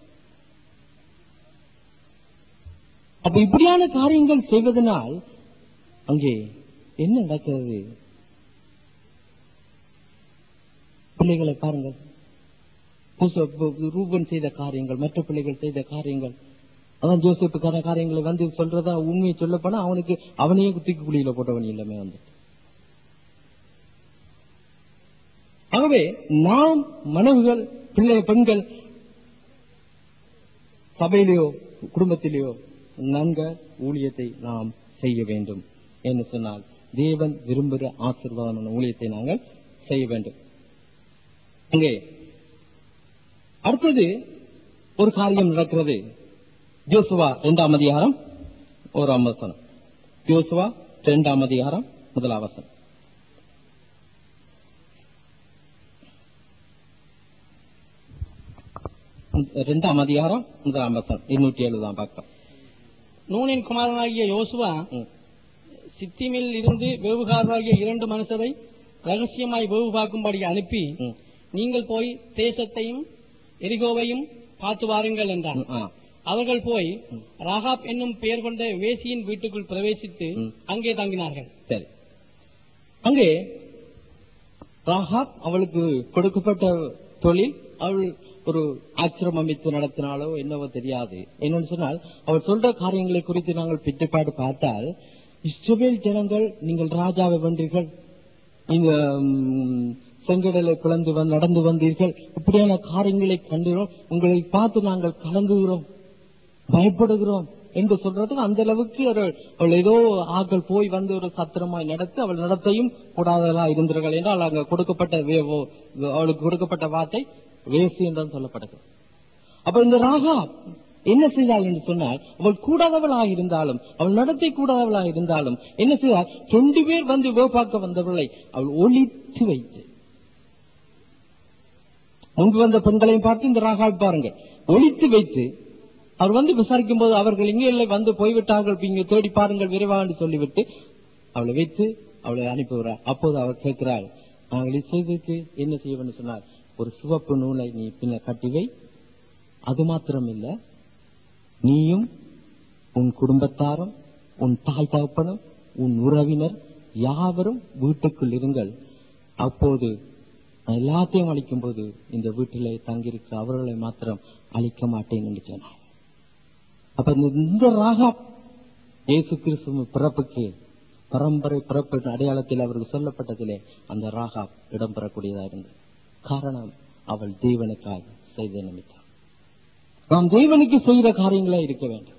அப்ப இப்படியான காரியங்கள் செய்வதனால் அங்கே என்ன நடக்கிறது? பிள்ளைகளை பாருங்கள், ரூபன் செய்த காரியங்கள், மற்ற பிள்ளைகள் செய்த காரியங்கள், அதான் ஜோசப்புக்கான காரியங்களை வந்து சொல்றதா உண்மையை சொல்லப்போனா அவனுக்கு அவனையே தூக்கி குழியில போட்டவன் இல்லமே வந்து. ஆகவே நாம் மனைவிகள் பெண்கள் சபையிலேயோ குடும்பத்திலேயோ நன்க ஊழியத்தை நாம் செய்ய வேண்டும் என்று சொன்னால் தேவன் விரும்புகிற ஆசீர்வாதமான ஊழியத்தை நாங்கள் செய்ய வேண்டும். அங்கே அடுத்தது ஒரு காரியம் நடக்கிறது. யோசுவா 2ஆம் அதிகாரம் 1ஆம் வசனம். யோசுவா 2ஆம் அதிகாரம் 1ஆம் வசனம். இரண்டாம் அதிகாரம் 1ஆம் வசனம் 270 பக்கம். நூனின் குமாரனாகிய யோசுவா சித்திமில் இருந்து வேவுகாரராகிய 2 மனுஷரை ரகசியமாய் வேவு பார்க்கும்படி அனுப்பி, நீங்கள் போய் தேசத்தையும் எரிகோவையும் பார்த்து வாருங்கள் என்றார். அவர்கள் போய் ராகாப் என்னும் பெயர் கொண்ட வேசியின் வீட்டுக்குள் பிரவேசித்து அங்கே தங்கினார்கள். சரி, அங்கே ராகாப் அவளுக்கு கொடுக்கப்பட்ட தொழில், அவள் ஒரு ஆசிரமம் அமைத்து நடத்தினாலோ என்னவோ தெரியாது. என்னன்னு சொன்னால் அவள் சொல்ற காரியங்களை குறித்து நாங்கள் பிற்பாடு பார்த்தால், இஸ்ரவேல் ஜனங்கள் நீங்கள் ராஜாவை வென்றீர்கள், இந்த செங்கடலை பிளந்து நடந்து வந்தீர்கள், இப்படியான காரியங்களை கண்டுகிறோம், உங்களை பார்த்து நாங்கள் கலங்குகிறோம், பயப்படுகிறோம் என்று சொல்றதுக்கு அந்த அளவுக்கு அவள் ஏதோ ஆக்கள் போய் வந்து ஒரு சத்திரமாய் நடத்தி அவள் நடத்தையும் கூடாதலா இருந்தார்கள் என்றால் அங்க கொடுக்கப்பட்ட அவளுக்கு கொடுக்கப்பட்ட வார்த்தை வேசி என்றும் சொல்லப்படுகிறது. அப்ப இந்த ராகாப் என்ன செய்தாள் என்று சொன்னால், அவள் கூடாதவளாக இருந்தாலும், அவள் நடத்தை கூடாதவளாக இருந்தாலும் என்ன செய்தால், 2 பேர் வந்து வேப்பாக்க வந்தவர்களை அவள் ஒளித்து வைத்து, முன்பு வந்த பெண்களையும் பார்த்து இந்த ராகாப் பாருங்க ஒளித்து வைத்து, அவர் வந்து விசாரிக்கும் போது அவர்கள் இங்கே இல்லை வந்து போய்விட்டார்கள், இங்கே தேடி பாருங்கள் விரைவாக சொல்லிவிட்டு அவளை வைத்து அவளை அனுப்புகிறார். அப்போது அவர் கேட்கிறாள், நாங்கள் செய்ததுக்கு என்ன செய்வோம்னு சொன்னார், ஒரு சிவப்பு நூலை நீ பின்ன கட்டிவை, அது மாத்திரம் இல்ல, நீயும் உன் குடும்பத்தாரும் உன் தாய் தகப்பனும் உன் உறவினர் யாவரும் வீட்டுக்குள் இருங்கள், அப்போது எல்லாத்தையும் அழிக்கும் போது இந்த வீட்டிலே தங்கியிருக்க அவர்களை மாத்திரம் அழிக்க மாட்டேன் என்று சொன்னார். அப்ப இந்த ராகாப் இயேசு கிறிஸ்து பிறப்புக்கு பரம்பரை பிறப்பு அடையாளத்தில் அவருக்கு சொல்லப்பட்டதிலே அந்த ராகாப் இடம்பெறக்கூடியதா இருந்தது. காரணம், அவள் தேவனுக்காக செய்த நிமித்தம். நாம் தேவனுக்கு செய்கிற காரியங்களா இருக்க வேண்டும்.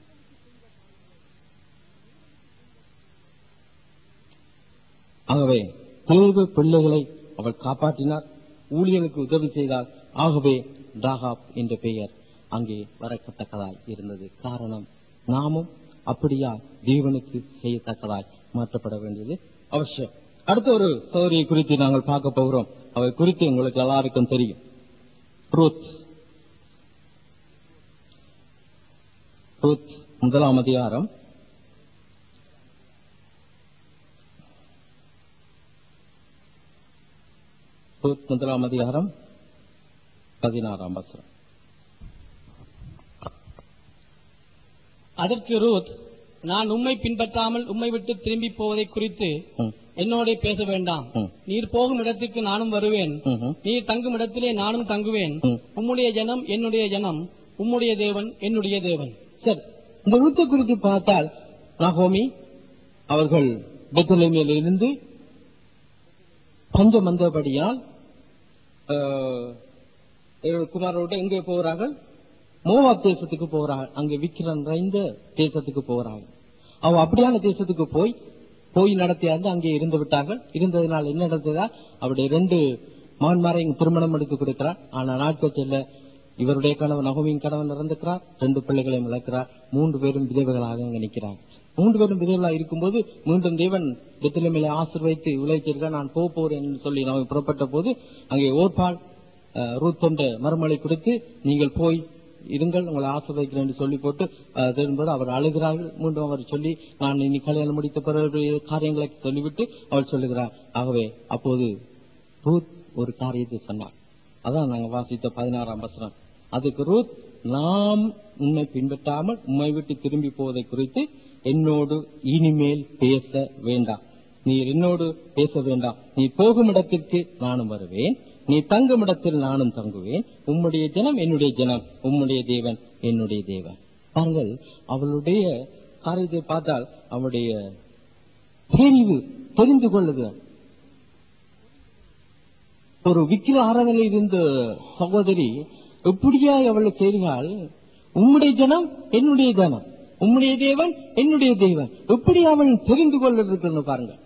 ஆகவே தேவ பிள்ளைகளை அவள் காப்பாற்றினார், ஊழியர்களுக்கு உதவி செய்தார். ஆகவே ராகாப் என்ற பெயர் அங்கே வரக்கத்தக்கதாய் இருந்தது. காரணம், நாமும் அப்படியா தேவனுக்கு செய்யத்தக்கதாய் மாற்றப்பட வேண்டியது அவசியம். அடுத்த ஒரு சௌரியை குறித்து நாங்கள் பார்க்க போகிறோம். அவை குறித்து உங்களுக்கு எல்லாருக்கும் தெரியும். ரூத் 1ஆம் அதிகாரம் 1ஆம் அதிகாரம் 16ஆம் வசனம். அதற்கு ரூத், நான் உம்மை பின்பற்றாமல் உம்மை விட்டு திரும்பி போவதை குறித்து என்னோட பேச வேண்டாம். நீர் போகும் இடத்துக்கு நானும் வருவேன், நீர் தங்கும் இடத்திலே நானும் தங்குவேன். உம்முடைய ஜனம் என்னுடைய ஜனம், உம்முடைய தேவன் என்னுடைய தேவன். சரி, இந்த ரூத்தை குறித்து பார்த்தால், நகோமி அவர்கள் பெத்லெஹேமில் இருந்து பஞ்சம் வந்தபடியால் குமாரோடு எங்கே போகிறார்கள், மோவாப் தேசத்துக்கு போகிறார்கள். அங்கே விக்கிரம் நிறைந்த தேசத்துக்கு போகிறார்கள். அவ அப்படியான தேசத்துக்கு போய் நடத்தியாந்து அங்கே இருந்து விட்டார்கள். இருந்ததினால் என்ன நடந்ததா, அவருடைய 2 மகன்மாரையும் திருமணம் எடுத்து கொடுக்கிறார். ஆனால் நாட்கள் செல்ல இவருடைய கணவன் நகோமியின் கணவன் இறந்துக்கிறார், 2 பிள்ளைகளையும் இழக்கிறார். 3 பேரும் விதவைகளாக அங்கே நிற்கிறார். 3 பேரும் விதவைகளாக இருக்கும்போது மீண்டும் தேவன் பெத்லெஹேமிலே ஆசீர்வதித்து விளைவிச்சிருக்க, நான் போறேன் என்று சொல்லி நாம் புறப்பட்ட போது அங்கே ஓர்பாள் ரூத் என்ற மறுமொழி கொடுத்து, நீங்கள் போய் இருங்கள், உங்களை ஆசீர்வதிக்கிறேன் என்று சொல்லி போட்டு திரும்பும்போது அவர் அழுகிறார்கள். மீண்டும் அவர் சொல்லி, நான் இனி கல்யாணம் முடித்த பிறகு காரியங்களை சொல்லிவிட்டு அவள் சொல்லுகிறார். ஆகவே அப்போது ரூத் ஒரு காரியத்தை சொன்னார். அதான் நாங்கள் வாசித்த 16ஆம் வசனம். அதுக்கு ரூத், நாம் உண்மை பின்பற்றாமல் உண்மை விட்டு திரும்பி போவதை குறித்து என்னோடு இனிமேல் பேச வேண்டாம், நீ என்னோடு பேச வேண்டாம். நீ போகும் இடத்திற்கு நானும் வருவேன், நீ தங்கும் இடத்தில் நானும் தங்குவேன். உம்முடைய ஜனம் என்னுடைய ஜனம், உம்முடைய தேவன் என்னுடைய தேவன். பாருங்கள், அவளுடைய காரியத்தை பார்த்தால் அவளுடைய தெரிந்து கொள்ளுதல், ஒரு விக்கிர ஆராதனை இருந்த சகோதரி எப்படியா அவளை செய்கிறாள்? உம்முடைய ஜனம் என்னுடைய ஜனம், உம்முடைய தேவன் என்னுடைய தேவன், எப்படி அவள் தெரிந்து கொள்ளுன்னு பாருங்க.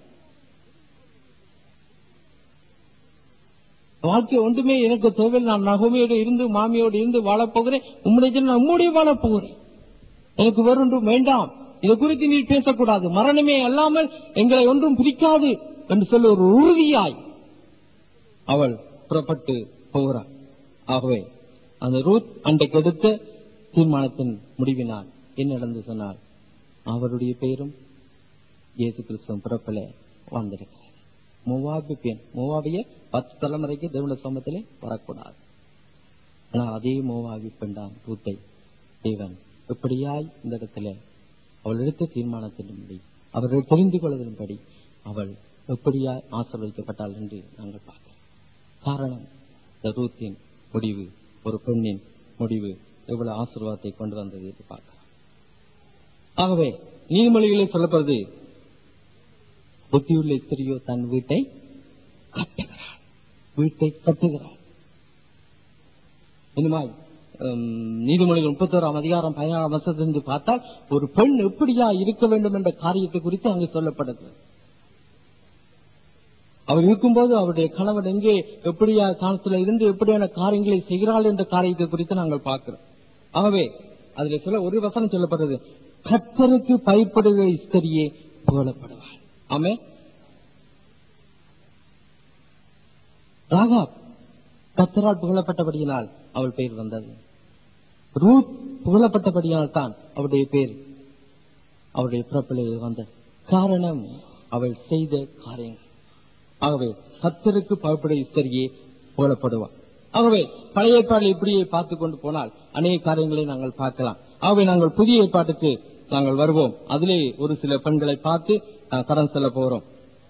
வாழ்க்கை ஒன்றுமே எனக்கு தேவை, நான் நகமையோடு இருந்து மாமியோடு இருந்து வாழப்போகிறேன், உம்முடைய ஜனம் நம்முடைய வாழப்போகிறேன், எனக்கு வேறொன்றும் வேண்டாம், இதை குறித்து நீ பேசக்கூடாது, மரணமே அல்லாமல் எங்களை ஒன்றும் பிரிக்காது என்று சொல்லி ஒரு உறுதியாய் அவள் புறப்பட்டு போகிறாள். ஆகவே அந்த ரூத் அன்றைக்கு எடுத்த தீர்மானத்தின் முடிவினால் என்ன நடந்து சொன்னால், அவருடைய பெயரும் இயேசு கிறிஸ்துவின் பிறப்பிலே வந்திருக்கிறார். மோவாபு பெண், மோவாபிய 10 தலைமுறைக்கு தேவனுடைய சமூகத்திலே வரக்கூடாது. ஆனால் அதே மோவாபி பெண் தான் ரூத்தை தேவன் எப்படியாய் இந்த இடத்துல அவள் எடுத்த தீர்மானத்தின்படி, அவர்கள் தெரிந்து கொள்வதன்படி அவள் எப்படியாய் ஆசீர்வதிக்கப்பட்டாள் என்று நாங்கள் பார்க்கிறோம். காரணம், இந்த ரூத்தின் முடிவு, ஒரு பெண்ணின் முடிவு எவ்வளவு ஆசீர்வாதத்தை கொண்டு வந்தது என்று பார்க்கிறோம். ஆகவே நீதிமொழிகளை சொல்லப்படுது, புத்தியுள்ள ஸ்திரியோ தன் வீட்டை கட்டுகிறாள், வீட்டை கட்டுகிறாள். இனிமாய் நீதிமொழிகள் 31 அதிகாரம் 16 வசனத்திலிருந்து பார்த்தால் ஒரு பெண் எப்படியா இருக்க வேண்டும் என்ற காரியத்தை குறித்து அங்கு சொல்லப்படுகிறது. அவர் இருக்கும்போது அவருடைய கணவன் எங்கே எப்படியா காலத்தில் இருந்து எப்படியான காரியங்களை செய்கிறாள் என்ற காரியத்தை குறித்து நாங்கள் பார்க்கிறோம். ஆகவே அதில் சொல்ல ஒரு வசனம் சொல்லப்படுறது, கர்த்தருக்கு பயப்படுகிற ஸ்திரியே புகழப்படுவாள். ஆமே, ராகாப் கர்த்தரால் புகழப்பட்டபடியினால் அவள் பெயர் வந்தது. ரூத் புகழப்பட்டபடியால் தான் அவருடைய பேர் அவருடைய பிறப்பிலே வந்தது. காரணம், அவள் செய்த காரியங்கள். ஆகவே கர்த்தருக்கு பயப்படுகிற ஸ்திரியே புகழப்படுவாள். ஆகவே பழைய ஏற்பாடு இப்படியே பார்த்து கொண்டு போனால் அநேக காரியங்களை நாங்கள் பார்க்கலாம். ஆகவே நாங்கள் புதிய ஏற்பாட்டுக்கு நாங்கள் வருவோம். அதிலே ஒரு சில பெண்களை பார்த்து கடன் செல்ல போகிறோம்.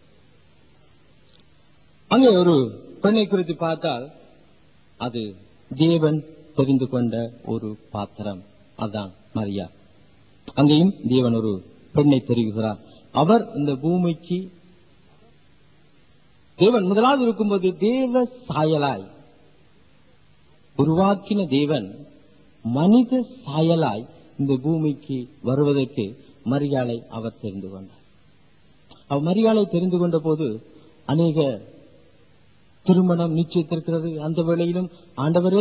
அங்கே ஒரு பெண்ணை குறித்து பார்த்தால் அது தேவன் தெரிந்து கொண்ட ஒரு பாத்திரம், அதான் மரியா. அங்கேயும் தேவன் ஒரு பெண்ணை தெரிவிக்கிறார். அவர் இந்த பூமிக்கு தேவன் முதலாவது இருக்கும்போது தேவ சாயலாய் உருவாக்கின தேவன் மனித சாயலாய் இந்த பூமிக்கு வருவதற்கு மரியாளை அவர் தெரிந்து கொண்டார். அவர் மரியாளை தெரிந்து கொண்ட போது அநேக திருமணம் நிச்சயித்திருக்கிறது. அந்த வேளையிலும் ஆண்டவரே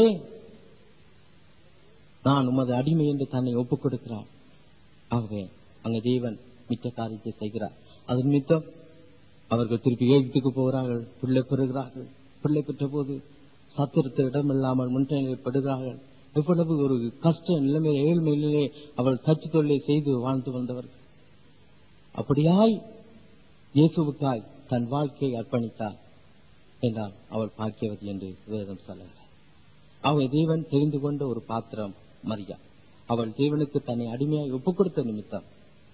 நான் உமது அடிமை என்று தன்னை ஒப்புக் கொடுக்கிறார். ஆகவே அங்க தேவன் மிச்ச காரியத்தை செய்கிறார். அது நிமித்தம் அவர்கள் திருப்பி ஏகத்துக்கு போகிறார்கள், பிள்ளை பெறுகிறார்கள். பிள்ளை பெற்ற போது சத்திரத்த இடமில்லாமல் முன்னிலைப்படுகிறார்கள். எவ்வளவு ஒரு கஷ்ட நிலைமை, ஏழ்மையிலே அவள் கட்சி தொழிலை செய்து வாழ்ந்து வந்தவர்கள். அப்படியாய் இயேசுவுக்காய் தன் வாழ்க்கையை அர்ப்பணித்தார் என்றால் அவள் பாக்கியவதி என்று வேதம் சொல்லுகிறார். அவள் தேவன் தெரிந்து கொண்ட ஒரு பாத்திரம் மரியா. அவள் தேவனுக்கு தன்னை அடிமையாய் ஒப்புக் கொடுத்த நிமித்தம்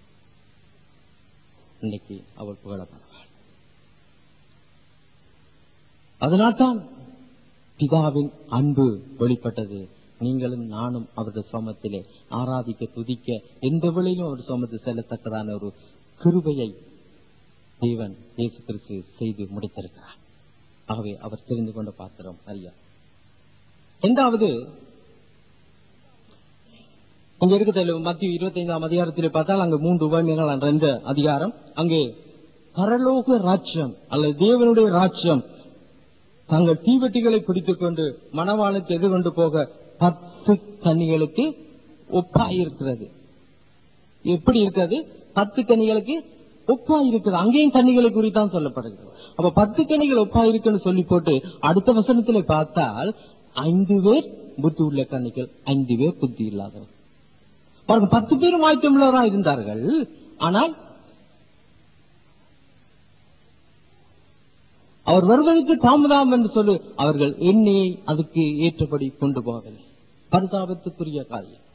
இன்னைக்கு அவள் புகழப்படுவாள். அதனால்தான் பிதாவின் அன்பு வெளிப்பட்டது. நீங்களும் நானும் அவருடைய சமத்திலே ஆராதிக்க, துதிக்க, எந்த வேளையிலும் அவர் சமத்தில் செல்லத்தக்கதான ஒரு கிருபையை தேவன் இயேசு கிறிஸ்து செய்து முடித்திருக்கிறார். ஆகவே அவர் தெரிந்து கொண்ட பாத்திரம் மரியா. இரண்டாவது, இங்க இருக்கிற மத்திய 25 அதிகாரத்திலே பார்த்தால் அங்கு 3 உபநிகள் 2 அதிகாரம். அங்கே பரலோக ராஜ்யம் அல்லது தேவனுடைய ராஜ்யம் தங்கள் தீவெட்டிகளை பிடித்துக் கொண்டு மணவாளுக்கு எதிர்கொண்டு போக 10 கன்னிகளுக்கு ஒப்பாயிருக்கிறது. எப்படி இருக்கிறது? 10 கன்னிகளுக்கு ஒப்பாயிருக்கிறது. அங்கேயும் கன்னிகளை குறித்தான் சொல்லப்படுகிறது. அப்ப 10 கன்னிகள் ஒப்பாயிருக்குன்னு சொல்லி போட்டு அடுத்த வசனத்திலே பார்த்தால் 5 பேர் புத்தி உள்ள கன்னிகள், 5 பேர் புத்தி இல்லாதவர். 10 பேரும் ஆயத்தமுள்ளவராக இருந்தார்கள். ஆனால் அவர் வருவதற்கு தாமதம் என்று சொல்லி அவர்கள் எண்ணெயை அதுக்கு ஏற்றபடி கொண்டு போகவில்லை. பரிதாபத்துக்குரிய காரியம்.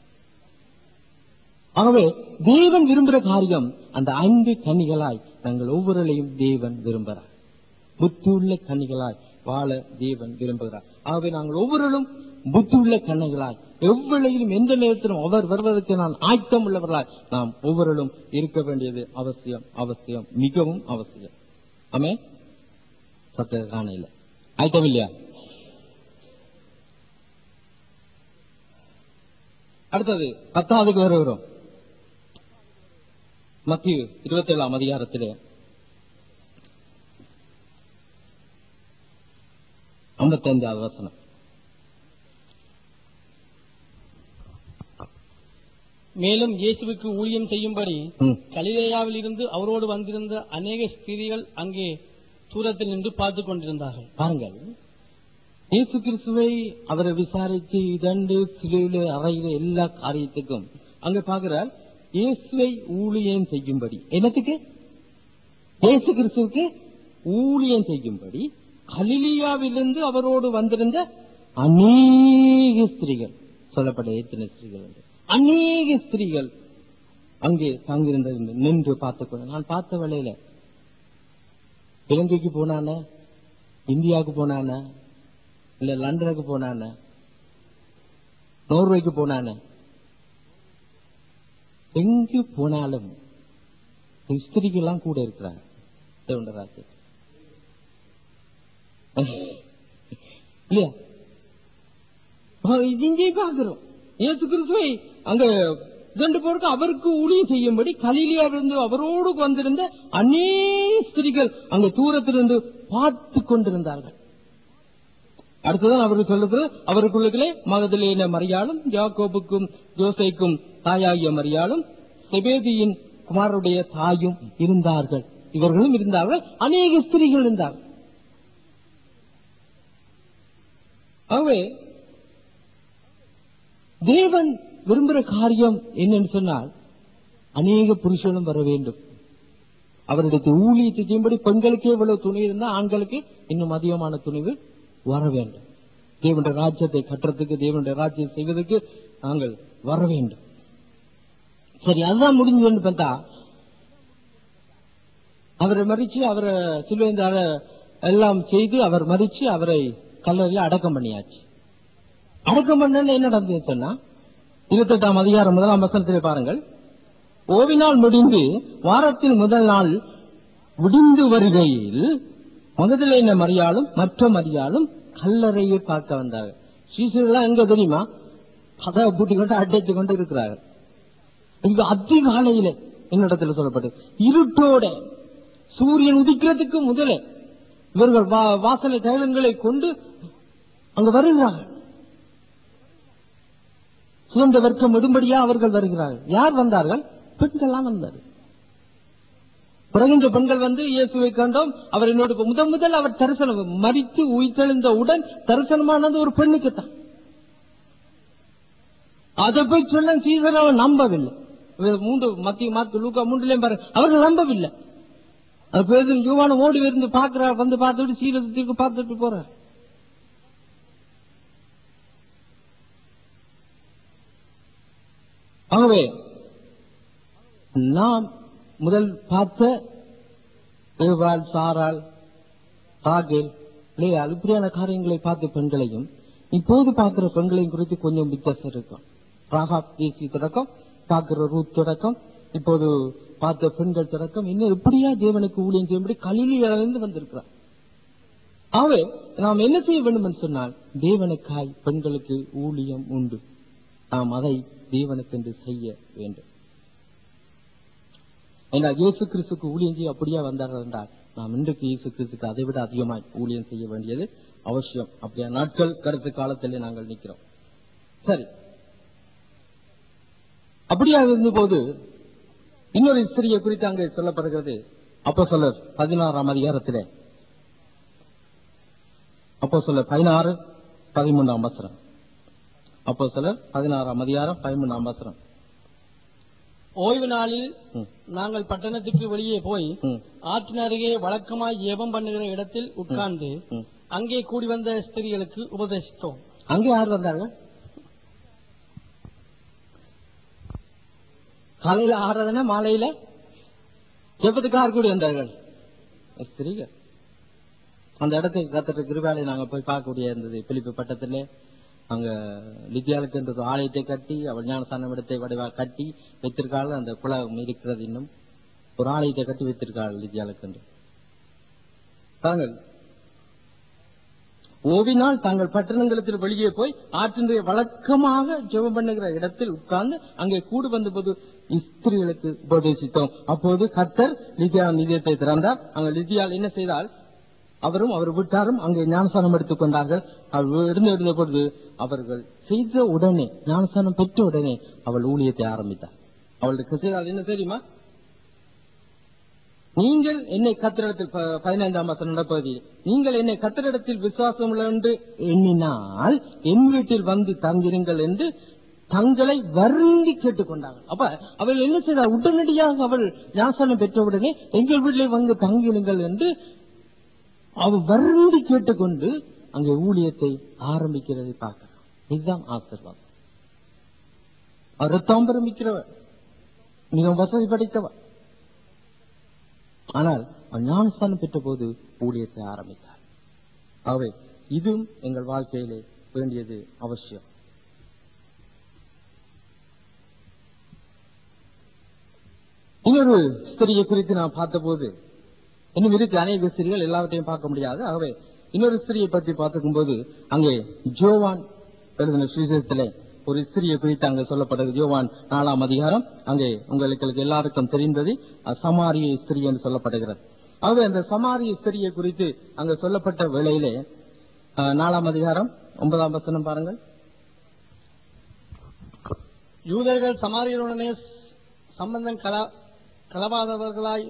ஆகவே தேவன் விரும்புகிற காரியம் அந்த 5 கன்னிகளாய் நாங்கள் ஒவ்வொருளையும் தேவன் விரும்புகிறார். புத்தியுள்ள கன்னிகளாய் வாழ தேவன் விரும்புகிறார். ஆகவே நாங்கள் ஒவ்வொருவரும் புத்தியுள்ள கன்னிகளாய் எவ்வளையிலும் எந்த நேரத்திலும் அவர் வருவதற்கு நான் ஆயத்தம் உள்ளவர்களாய் நாம் ஒவ்வொருவரும் இருக்க வேண்டியது அவசியம், அவசியம், மிகவும் அவசியம். ஆமே, சத்திய காணையில ஆயிட்டம் இல்லையா? அடுத்தது 10ஆவதுக்கு வருகிறோம். மத்தேயு 27ஆம் அதிகாரத்திலே 55வது வசனம். மேலும் இயேசுவுக்கு ஊழியம் செய்யும்படி கலிலேயாவில் இருந்து அவரோடு வந்திருந்த அநேக ஸ்திரீகள் அங்கே தூரத்தில் நின்று பார்த்துக் கொண்டிருந்தார்கள். பாருங்கள், இயேசு கிறிஸ்துவை அவரை விசாரிச்சு இதண்டு சிலுவையில அறையில எல்லா காரியத்துக்கும் அங்க பாக்குறார். இயேசுவை ஊழியம் செய்யும்படி, என்னத்துக்கு? இயேசு கிறிஸ்துவுக்கு ஊழியம் செய்யும்படி கலிலேயாவிலிருந்து அவரோடு வந்திருந்த அநேக ஸ்திரீகள், சொல்லப்பட்ட எத்தனை ஸ்திரீகள் உண்டு? அநேக ஸ்திரீகள் அங்கே தங்கியிருந்த நின்று பார்த்துக்கொண்டு, நான் பார்த்த வேளையில இலங்கைக்கு போனான, இந்தியாவுக்கு போனான, இல்ல லண்டனுக்கு போனான, நோர்வேக்கு போனான, எங்கு போனாலும் ஸ்திரீகள்லாம் கூட இருக்கிறாங்க. இல்லையா? இங்கே பார்க்கிறோம் இயேசு கிறிஸ்துவை அங்க இரண்டு பேருக்கு அவருக்கு ஊழியம் செய்யும்படி கலிலேயாவிலிருந்து அவரோடு வந்திருந்த அநேக ஸ்திரீகள் அங்க தூரத்திலிருந்து பார்த்து கொண்டிருந்தார்கள். அடுத்ததான் அவருக்கு சொல்லுகிறது, அவருக்குள்ளே மகதலேன மரியாளும் யாக்கோபுக்கும் யோசேக்கும் தாயாகிய மரியாளும் செபேதியின் குமாரருடைய தாயும் இருந்தார்கள். இவர்களும் இருந்தார்கள், அநேக ஸ்திரீகள் இருந்தார்கள். ஆகவே தேவன் விரும்புகிற காரியம் என்னன்னு சொன்னால், அநேக புருஷனும் வர வேண்டும். அவருடைய ஊழியத்தை செய்யும்படி பெண்களுக்கே இவ்வளவு துணை இருந்தா ஆண்களுக்கு இன்னும் அதிகமான துணிவு வர வேண்டும். தேவனுடைய ராஜ்யத்தை கட்டுறதுக்கு, தேவனுடைய ராஜ்யம் செய்வதற்கு நாங்கள் வர வேண்டும். சரி, அதுதான் முடிஞ்சதுன்னு பார்த்தா அவரை மறிச்சு, அவரை சிலுவைந்தார எல்லாம் செய்து அவர் மறிச்சு அவரை கல்லறையில் அடக்கம் பண்ணியாச்சு. அடக்கம் பண்ண என்ன நடந்ததுன்னு சொன்னா 28ஆம் அதிகாரம் 1ஆம் வசனத்திலே பாருங்கள். ஓவினால் முடிந்து வாரத்தின் முதல் நாள் முடிந்து வருகையில் மகதலேன மரியாளும் மற்ற மரியாளும் கல்லறையை பார்க்க வந்தார்கள். சீசர்கள்லாம் எங்க தெரியுமா? கதவை பூட்டிக் கொண்டு அடைத்துக் கொண்டு இருக்கிறார்கள். இங்கு அதிகாலையில என்னிடத்தில் சொல்லப்பட்டது, இருட்டோட சூரியன் உதிக்கிறதுக்கு முதலே இவர்கள் வாசனை தைலங்களை கொண்டு அங்கு வருகிறார்கள். சுதந்த வர்க்கம் விடும்படியா அவர்கள் வருகிறார்கள். யார் வந்தார்கள்? பெண்கள்லாம் வந்தார்கள். பிறகு இந்த பெண்கள் வந்து இயேசுவை கண்டோம், அவர் என்னோட முதல் அவர் தரிசனம் மரித்து உயிர்த்தெழுந்த உடன் தரிசனமானது ஒரு பெண்ணுக்குத்தான். அதை போய் சொல்ல சீசர் அவன் நம்பவில்லை. மத்திய மார்க்கு லூக்கா 3 பாரு, அவர்கள் நம்பவில்லை. யோவான ஓடி இருந்து பார்க்கிறார், வந்து பார்த்துட்டு சீரத்துக்கு பார்த்துட்டு போறார். ஆகவே நாம் முதல் பார்த்த ஏவாள், சாராள், ராகேல், லேயாள் இப்படியான காரியங்களை பார்த்த பெண்களையும் இப்போது பார்க்கிற பெண்களையும் குறித்து கொஞ்சம் வித்தியாசம் இருக்கும். ராகாப் தேசி தொடக்கம், பார்க்கிற ரூத் தொடக்கம், இப்போது பார்த்த பெண்கள் தொடக்கம், இன்னும் எப்படியா தேவனுக்கு ஊழியம் செய்யும்படி கலிலேயாவிலிருந்து வந்திருக்கிறார். ஆகவே நாம் என்ன செய்ய வேண்டும் என்று சொன்னால், தேவனுக்காய் பெண்களுக்கு ஊழியம் உண்டு. நாம் அதை தேவனுக்கென்று செய்ய வேண்டும். இயேசு கிறிஸ்துக்கு ஊழியம் செய்ய அப்படியே வந்தார்கள் என்றால், நாம் இன்றைக்கு இயேசு கிறிஸ்துக்கு அதை விட அதிகமாய் ஊழியம் செய்ய வேண்டியது அவசியம். அப்படியா நாட்கள் கருத்து காலத்திலே நாங்கள் நிற்கிறோம். சரி, அப்படியா இருந்த போது இன்னொரு ஸ்திரியை குறித்து அங்கே சொல்லப்படுகிறது. அப்போஸ்தலர் 16ஆம் அதிகாரத்திலே, அப்போஸ்தலர் 16:13 வசனம். அப்போஸ்தலர் 16ஆம் அதிகாரம் 13ஆம் வசனம். ஓய்வு நாளில் நாங்கள் பட்டணத்துக்கு வெளியே போய் ஆற்றின் அருகே வழக்கமாய் ஜெபம் பண்ணுகிற இடத்தில் உட்கார்ந்து அங்கே கூடி வந்த ஸ்திரீகளுக்கு உபதேசித்தோம். அங்கே யார் வந்தார்கள்? காலையில ஆராதனை, மாலையில ஜெபத்துக்கு யார் கூடி வந்தார்கள்? ஸ்திரீகள். அந்த இடத்துக்கு கர்த்தருடைய கிருபையாலே நாங்க போய் பார்க்கக்கூடிய இருந்தது. பிலிப்பி பட்டத்திலே அங்க லித்தியாளுக்கு என்ற ஆலயத்தை கட்டி, அவள் ஞானஸ்தானம் இடத்தை வடிவா கட்டி வைத்திருக்காள். அந்த குளம் இருக்கிறது, இன்னும் ஒரு ஆலயத்தை கட்டி வைத்திருக்காள் லித்தியாளுக்கு என்று. தாங்கள் ஓவினால் தாங்கள் பட்டணங்களில் வெளியே போய் ஆற்றினுடைய வழக்கமாக ஜெபம் பண்ணுகிற இடத்தில் உட்கார்ந்து அங்கே கூடு வந்த போது ஸ்திரீகளுக்கு உபதேசித்தோம். அப்போது கர்த்தர் லிதியா நிதியத்தை திறந்தார். அங்க லிதியால் என்ன செய்தால், அவரும் அவர் வீட்டாரும் அங்கே ஞானஸ்தானம் எடுத்துக் கொண்டார்கள். அவர் இருந்த பொழுது அவர்கள் செய்த உடனே, ஞானஸ்தானம் பெற்ற உடனே அவள் ஊழியத்தை ஆரம்பித்தார். அவளுக்கு செய்தால் என்ன தெரியுமா? நீங்கள் என்னை கர்த்தரிடத்தில் 15ஆம் வசனம் நடப்பது, நீங்கள் என்னை கர்த்தரிடத்தில் விசுவாசம் உள்ள என்று எண்ணினால் என் வீட்டில் வந்து தங்கிருங்கள் என்று தங்களை வருந்தி கேட்டுக்கொண்டார்கள். அப்ப அவள் என்ன செய்தார்? உடனடியாக அவள் ஞானஸ்தானம் பெற்றவுடனே எங்கள் வீட்டிலே வந்து தங்கிருங்கள் என்று அவள் வருந்தி கேட்டுக்கொண்டு அங்கே ஊழியத்தை ஆரம்பிக்கிறதை பார்க்கிறார். இதுதான் ஆசீர்வாதம். அவர் ரத்தாம்பரம் மிக்கிறவர், மிகவும் வசதி படைத்தவர். ஆனால் ஞானஸ்தானம் பெற்ற போது ஊழியத்தை ஆரம்பித்தார். ஆகவே இதுவும் எங்கள் வாழ்க்கையிலே வேண்டியது அவசியம். இன்னொரு ஸ்திரியை குறித்து நான் பார்த்தபோது, இன்னும் இருக்கு அநேக ஸ்திரிகள், எல்லாவற்றையும் பார்க்க முடியாது. ஆகவே இன்னொரு ஸ்திரியை பற்றி பார்த்துக்கும் போது அங்கே ஜோவான் எழுதின சுவிசேஷத்திலே ஒரு ஸ்திரியை குறித்து அங்கே சொல்லப்பட்டது. யோவான் 4ஆம் அதிகாரம். அங்கே உங்களுக்கு எல்லாருக்கும் தெரிந்தது சமாரிய ஸ்திரி என்று சொல்லப்படுகிறது. ஆகவே அந்த சமாரிய ஸ்திரியை குறித்து அங்கே சொல்லப்பட்ட வேளையிலே 4ஆம் அதிகாரம் 9ஆம் வசனம் பாருங்கள். யூதர்கள் சமாரியருடனே சம்பந்தம் கலவாதவர்களாய்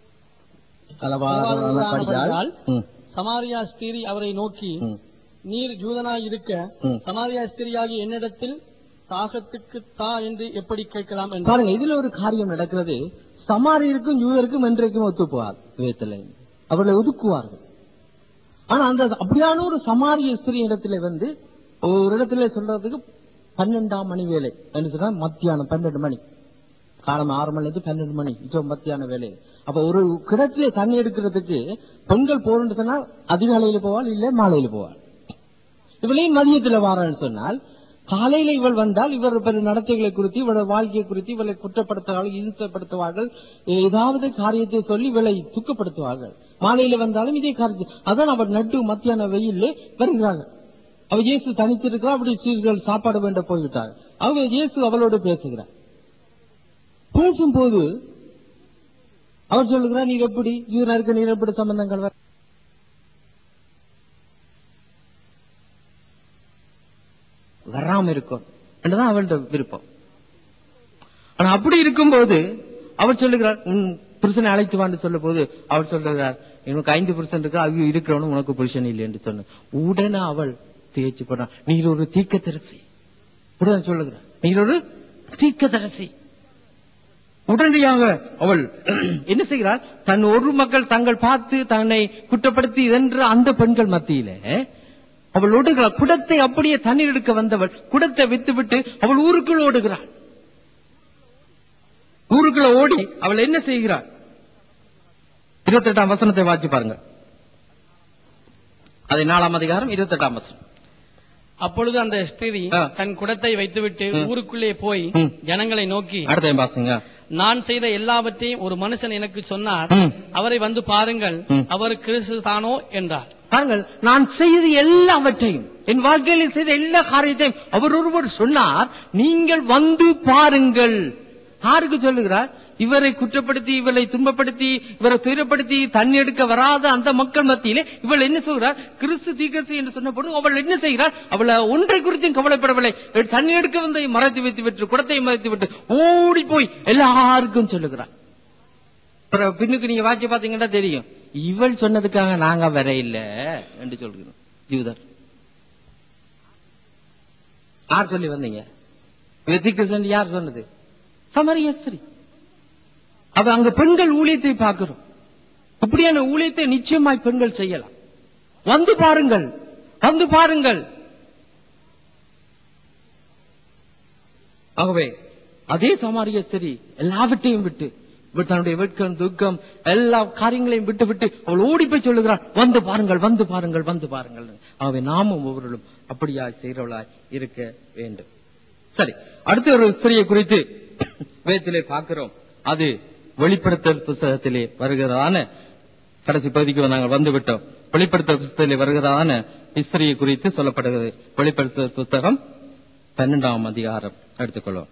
சமாரியா ஸ்திரீ அவரை நோக்கி, நீர் யூதனாய் இருக்க சமாரியா ஸ்திரியாகி என்னிடத்தில் தாகத்துக்கு தா என்று எப்படி கேட்கலாம் என்று பாருங்க. இதுல ஒரு காரியம் நடக்கிறது. சமாரியருக்கும் யூதருக்கும் என்றைக்கும் ஒத்து போவார். வேதத்தில் அவர்களை ஒதுக்குவார்கள். ஆனா அந்த அப்படியான ஒரு சமாரிய ஸ்திரீ இடத்துல வந்து ஒரு இடத்துல சொல்றதுக்கு 12ஆம் மணி வேலை என்று சொன்னா மத்தியானம் 12 மணி, காலம் 6 மணிலிருந்து 12 மணி மத்தியான வேலை. அப்ப ஒரு கிணற்றிலே தண்ணி எடுக்கிறதுக்கு பெண்கள் போறன்னு சொன்னா அதிகாலையில போவாள், இல்ல மாலையில போவாள். இவளையும் மதியத்துல வாரன்னு சொன்னால், காலையில இவள் வந்தால் இவர் நடத்தைகளை குறித்து, இவளோட வாழ்க்கையை குறித்து இவளை குற்றப்படுத்துவார்கள், இன்சப்படுத்துவார்கள், ஏதாவது காரியத்தை சொல்லி இவளை துக்கப்படுத்துவார்கள். மாலையில வந்தாலும் இதே காரியத்தை. அதான் அவள் நட்டு மத்தியான வெயிலே வருகிறார்கள். அவ இயேசு தனித்திருக்கிறார். அப்படி சீர்கள் சாப்பாடு வேண்ட போய்விட்டார். அவ இயேசு அவளோடு பேசுகிறார். பேசும்போது அவர் சொல்லுகிறார், நீர் எப்படி யூதருக்கு நீர் எப்படி சம்பந்தங்கள் வராம இருக்கும் என்றுதான் அவள்கிட்ட விருப்பம். ஆனா அப்படி இருக்கும்போது அவர் சொல்லுகிறார், உன் புருஷனை அழைத்து வான்னு சொல்லும் போது அவர் சொல்லுகிறார், எனக்கு 5% இருக்கு, அது இருக்கிறவனு உனக்கு புருஷன் இல்லை என்று சொன்ன உடனே அவள் தேய்ச்சி போனான், நீர் ஒரு தீர்க்கதரிசி. உடனே சொல்லுகிறார், நீர் ஒரு தீர்க்கதரிசி. உடனடியாக அவள் என்ன செய்கிறாள்? தன் ஒரு மக்கள் தங்கள் பார்த்து தன்னை குற்றப்படுத்தி என்ற அந்த பெண்கள் மத்தியில அவள் ஓடுகிறாள். குடத்தை அப்படியே தண்ணீர் எடுக்க வந்தவள் குடத்தை விட்டுவிட்டு அவள் ஊருக்குள் ஓடுகிறாள். ஊருக்குள்ள ஓடி அவள் என்ன செய்கிறாள்? 28ஆம் வசனத்தை வாசி பாருங்க. அதை 4ஆம் அதிகாரம் 28ஆம் வசனம். அப்பொழுது அந்த ஸ்திரீ தன் குடத்தை வைத்துவிட்டு ஊருக்குள்ளே போய் ஜனங்களை நோக்கி, அடுத்த பாசுங்க, நான் செய்த எல்லாவற்றையும் ஒரு மனுஷன் எனக்கு சொன்னார், அவரை வந்து பாருங்கள், அவர் கிறிஸ்து தானோ என்றார். பாருங்கள், நான் செய்த எல்லாவற்றையும், என் வாழ்க்கையில் செய்த எல்லா காரியத்தையும் அவர் ஒருவர் சொன்னார், நீங்கள் வந்து பாருங்கள். யாருக்கு சொல்லுகிறார்? இவரை குற்றப்படுத்தி, இவரை துன்பப்படுத்தி, இவரை துயரப்படுத்தி தண்ணி எடுக்க வராத அந்த மக்கள் மத்தியிலே இவள் என்ன சொல்கிறார்? கிறிஸ்து தீர்க்கதரிசி என்று சொன்ன பொழுது அவள் என்ன செய்கிறார்? அவளை ஒன்றை குறித்தும் கவலைப்படவில்லை. தண்ணி எடுக்க வந்த மறைத்து வைத்து விட்டு, குடத்தை மறைத்து விட்டு ஓடி போய் எல்லாருக்கும் சொல்லுகிறார். பின்னுக்கு நீங்க வாட்சி பாத்தீங்கன்னா தெரியும், இவள் சொன்னதுக்காக நாங்க வர இல்லை என்று சொல்கிறோம். யூதர் யார் சொல்லி வந்தீங்க? தீர்க்கதரிசி யார் சொன்னது? சமாரிய ஸ்திரீ. அவ அங்க பெண்கள் ஊழியத்தை பார்க்கிறோம். இப்படியான ஊழியத்தை நிச்சயமாய் பெண்கள் செய்யலாம். வந்து பாருங்கள், வந்து பாருங்கள். ஆகவே அதே சமாரிய ஸ்திரீ எல்லாவற்றையும் விட்டு, தன்னுடைய வெட்கம் துக்கம் எல்லா காரியங்களையும் விட்டு விட்டு அவள் ஓடி போய் சொல்லுகிறாள், வந்து பாருங்கள், வந்து பாருங்கள், வந்து பாருங்கள். ஆகவே நாமும் ஒவ்வொருவரும் அப்படியாய் செய்கிறவளாய் இருக்க வேண்டும். சரி, அடுத்த ஒரு ஸ்திரியை குறித்து வேதத்திலே பார்க்கிறோம். அது வெளிப்படுத்தல் புத்தகத்திலே வருகிறதான கடைசி பகுதிக்கு நாங்கள் வந்துவிட்டோம். வெளிப்படுத்தல் புத்தகத்தில் வருகிறதான ஸ்திரியை குறித்து சொல்லப்படுகிறது. வெளிப்படுத்தல் புத்தகம் 12ஆம் அதிகாரம் எடுத்துக்கொள்வோம்.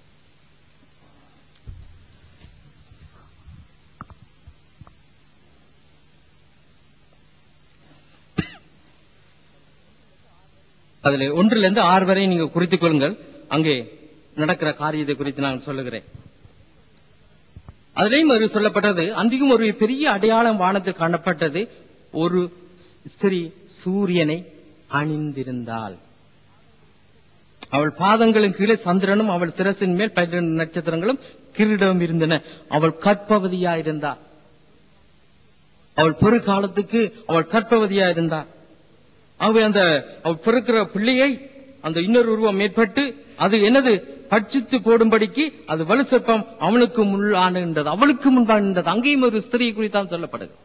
அதுல 1 to 6 வரை நீங்க குறித்துக் கொள்ளுங்கள். அங்கே நடக்கிற காரியத்தை குறித்து நான் சொல்லுகிறேன். அதிலேயும் ஒரு சொல்லப்பட்டது, அன்றையும் ஒரு பெரிய அடையாளம் வானத்தில் காணப்பட்டது. ஒரு ஸ்திரீ சூரியனை அணிந்திருந்தாள். அவள் பாதங்களின் கீழே சந்திரனும் அவள் சிரசின் மேல் 12 நட்சத்திரங்களும் கிரீடமும் இருந்தன. அவள் கர்ப்பவதியாயிருந்தாள். அவள் பெருகாலத்துக்கு அவள் கர்ப்பவதியாயிருந்தாள். ஆகவே அந்த அவள் பிறக்கிற பிள்ளையை அந்த இன்னொரு உருவம் மேற்பட்டு அது என்னது பட்சித்து போடும்படிக்கு அது வலு சர்ப்பம் அவளுக்கு முன்னானது, அவளுக்கு முன்பானது. அங்கேயும் ஒரு ஸ்திரீ குறித்தான் சொல்லப்படுது.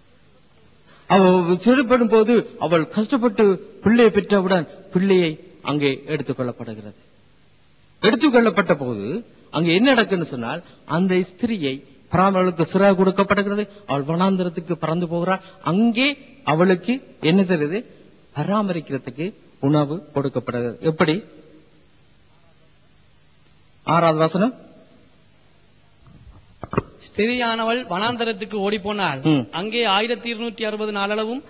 அவள் சிறுபடும் போது அவள் கஷ்டப்பட்டு பிள்ளையை பெற்றவுடன் பிள்ளையை அங்கே எடுத்துக் கொள்ளப்படுகிறது. எடுத்துக்கொள்ளப்பட்ட போது அங்கே என்ன நடக்குன்னு சொன்னால், அந்த ஸ்திரியை அவளுக்கு சிறை கொடுக்கப்படுகிறது. அவள் வனாந்தரத்துக்கு பறந்து போகிறாள். அங்கே அவளுக்கு என்ன தெரியுது, பராமரிக்கிறதுக்கு உணவு கொடுக்கப்படுகிறது. எப்படி? 6வது வசனம். ஸ்திரியானவள் வனாந்தரத்துக்கு ஓடி போனாள். அங்கே 1260 நாளளவும்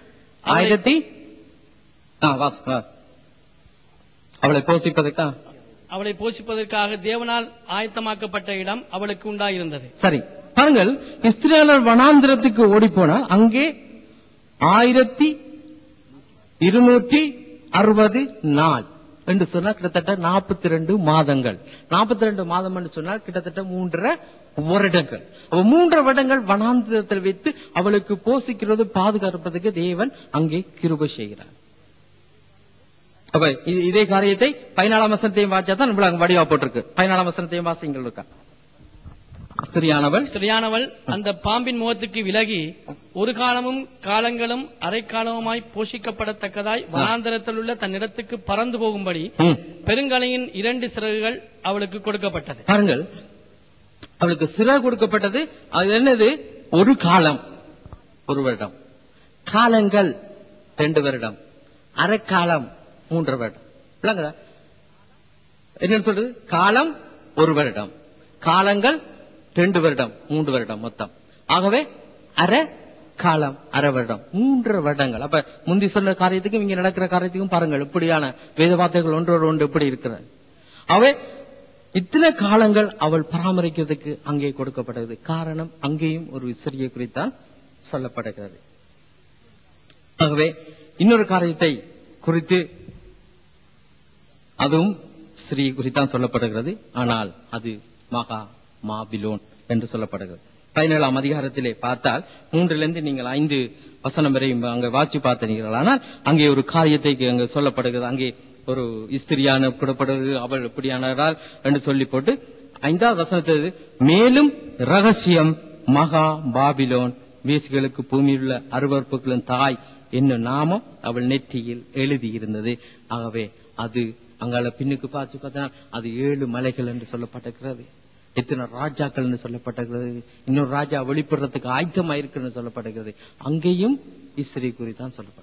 அவளை போஷிப்பதற்காக தேவனால் ஆயத்தமாக்கப்பட்ட இடம் அவளுக்கு உண்டாயிருந்தது. சரி, பாருங்கள். இஸ்ரவேலர் வனாந்தரத்துக்கு ஓடி போனா அங்கே 1260 நாள் என்று சொன்னால் கிட்டத்தட்ட 42 மாதங்கள். 42 மாதம் என்று சொன்னால் கிட்டத்தட்ட 3.5 வருடங்கள். 3 வருடங்கள் வனாந்தரத்தில் வைத்து அவளுக்கு போஷிக்கிறது, பாதுகாப்பதற்கு தேவன் அங்கே கிருபை செய்கிறார். அப்ப இதே காரியத்தை 14ஆம் வசனத்தையும் வாசிச்சா தான் நம்மளுக்கு வடிவா போட்டிருக்கு. 14ஆம் வசனத்தையும் வாசிங்கள் இருக்கா. ஸ்திரியானவள் அந்த பாம்பின் முகத்துக்கு விலகி ஒரு காலமும் காலங்களும் அரைக்காலமுமாய் போஷிக்கப்படத்தக்கதாய் வனாந்தரத்தில் உள்ள தன்னிடத்துக்கு பறந்து போகும்படி பெருங்கலையின் 2 சிறகுகள் அவளுக்கு கொடுக்கப்பட்டது. பாருங்கள், அவளுக்கு சிறகு கொடுக்கப்பட்டது. அது என்னது? ஒரு காலம் 1 வருடம், காலங்கள் 2 வருடம், அரைக்காலம் 3 வருடம். என்ன சொல்றது? காலம் 1 வருடம், காலங்கள் 2 வருடம், 3 வருடம் மொத்தம். ஆகவே அரை காலம், அரை வருடம், 3 வருடங்கள். அப்ப முந்தி சொன்ன காரியத்துக்கும் இங்க நடக்கிற காரியத்துக்கும் பாருங்கள் இப்படியான வேத வார்த்தைகள் ஒன்றோடு ஒன்று எப்படி இருக்கிறது. அவை இத்தனை காலங்கள் அவள் பராமரிக்கிறதுக்கு அங்கே கொடுக்கப்பட்டது. காரணம், அங்கேயும் ஒரு சிறிய குறித்தான் சொல்லப்படுகிறது. ஆகவே இன்னொரு காரியத்தை குறித்து, அதுவும் ஸ்ரீ குறித்தான் சொல்லப்படுகிறது. ஆனால் அது மகா பாபிலோன் என்று சொல்லப்படுகிறது. 17ஆம் அதிகாரத்திலே பார்த்தால் 3 நீங்கள் 5 வசனம் வரை அங்கே வாட்சி பார்த்தீர்கள். ஆனால் அங்கே ஒரு காரியத்தை அங்கே சொல்லப்படுகிறது. அங்கே ஒரு ஸ்திரியான கூடப்படுகிறது, அவள் எப்படியானாள் என்று சொல்லி போட்டு 5வது வசனத்தில் மேலும் ரகசியம் மகா பாபிலோன் வேசிகளுக்கு பூமியில் உள்ள அருவருப்புகளின் தாய் என்னும் நாமம் அவள் நெற்றியில் எழுதியிருந்தது. ஆகவே அது அங்கால பின்னுக்கு பார்த்து பார்த்தா அது 7 மலைகள் என்று சொல்லப்பட்டிருக்கிறது. எத்தனை ராஜாக்கள் என்று சொல்லப்பட்டிருக்கிறது. இன்னொரு ராஜா வெளிப்படுறதுக்கு ஆயத்தமாயிருக்கிறது சொல்லப்படுகிறது. அங்கேயும் இஸ்ரீ குறித்தான் சொல்லப்படுகிறது.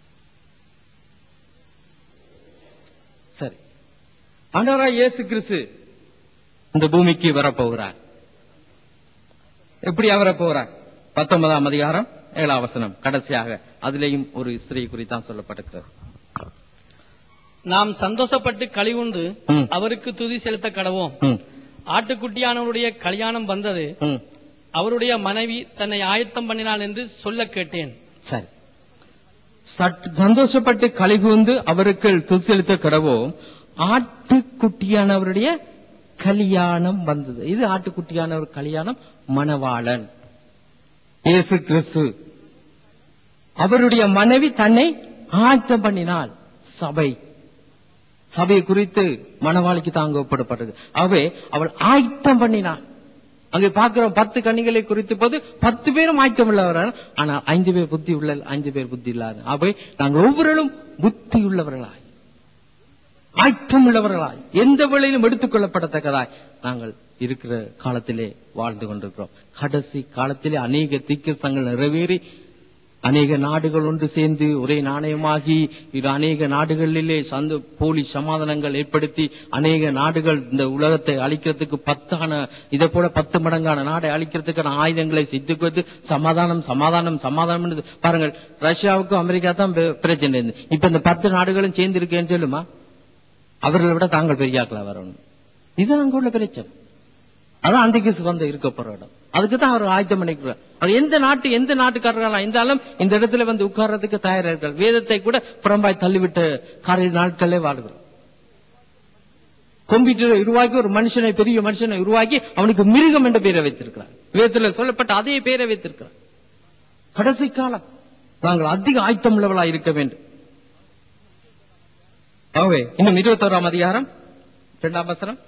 சரி, ஆண்டவராய் இயேசு கிறிஸ்து இந்த பூமிக்கு வரப்போகிறார். எப்படி வரப்போகிறார்? 19ஆம் அதிகாரம் 7ஆம் வசனம் கடைசியாக அதிலேயும் ஒரு ஸ்திரீ குறித்தான் சொல்லப்பட்டிருக்கிறது. நாம் சந்தோஷப்பட்டு களிவுண்டு அவருக்கு துதி செலுத்த கடவோம். ஆட்டுக்குட்டியானவருடைய கல்யாணம் வந்தது, அவருடைய மனைவி தன்னை ஆயத்தம் பண்ணினாள் என்று சொல்ல கேட்டேன். சரி, சந்தோஷப்பட்டு களிகூர்ந்து அவருக்கு துதி செலுத்த கடவோம். ஆட்டுக்குட்டியானவருடைய கல்யாணம் வந்தது. இது ஆட்டுக்குட்டியானவர் கல்யாணம், மணவாளன் இயேசு கிறிஸ்து. அவருடைய மனைவி தன்னை ஆயத்தம் பண்ணினாள். சபை குறித்து மணவாளிக்கு தாங்க ஒப்பிடப்பட்டது. ஆகவே அவள் ஆயத்தம் பண்ணினாள். அங்கே பார்க்கிறோம் 10 கன்னிகளை குறித்து போது 10 பேரும் ஆயத்தம் உள்ளவர்கள். ஆனால் 5 பேர் புத்தி உள்ள, 5 பேர் புத்தி இல்லாத. ஆகவே நாங்கள் ஒவ்வொருவரும் புத்தி உள்ளவர்களாய், ஆயத்தம் உள்ளவர்களாய், எந்த வேளையிலும் எடுத்துக் கொள்ளப்படத்தக்கதாய் நாங்கள் இருக்கிற காலத்திலே வாழ்ந்து கொண்டிருக்கிறோம். கடைசி காலத்திலே அநேக தீர்க்கதரிசனங்கள் நிறைவேறி அநேக நாடுகள் ஒன்று சேர்ந்து ஒரே நாணயமாகி இது அநேக நாடுகளிலே போலி சமாதானங்கள் ஏற்படுத்தி அநேக நாடுகள் இந்த உலகத்தை அழிக்கிறதுக்கு இதை போல 10 மடங்கான நாடை அழிக்கிறதுக்கான ஆயுதங்களை சித்துக்கு சமாதானம் சமாதானம் சமாதானம். பாருங்கள், ரஷ்யாவுக்கும் அமெரிக்கா தான் பிரச்சனை. இப்ப இந்த 10 நாடுகளும் சேர்ந்து இருக்கேன்னு சொல்லுமா? அவர்களை விட தாங்கள் பெரியாக்களா வரணும். இதுதான் அங்க உள்ள பிரச்சனை. அதான் அந்திகிறிஸ்து வந்து இருக்க போற இடம். அதுக்குதான் அவர் ஆயத்தம் பண்ணிக்கிறார். எந்த நாட்டுக்காரர்களா இருந்தாலும் இந்த இடத்துல வந்து உட்கார்றதுக்கு தயாரா இருக்கிறார். வேதத்தை கூட புறம்பாய் தள்ளிவிட்ட நாட்களே வாழ்கிறோம். கம்ப்யூட்டரை உருவாக்கி ஒரு மனுஷனை, பெரிய மனுஷனை உருவாக்கி அவனுக்கு மிருகம் என்ற பெயரை வைத்திருக்கிறார். வேதத்தில் சொல்லப்பட்ட அதே பெயரை வைத்திருக்கிறார். கடைசி காலம் நாங்கள் அதிக ஆயத்தம் உள்ளவர்களாக இருக்க வேண்டும். ஆகவே இன்னும் 21ஆம் அதிகாரம் 2ஆம் வசனம்.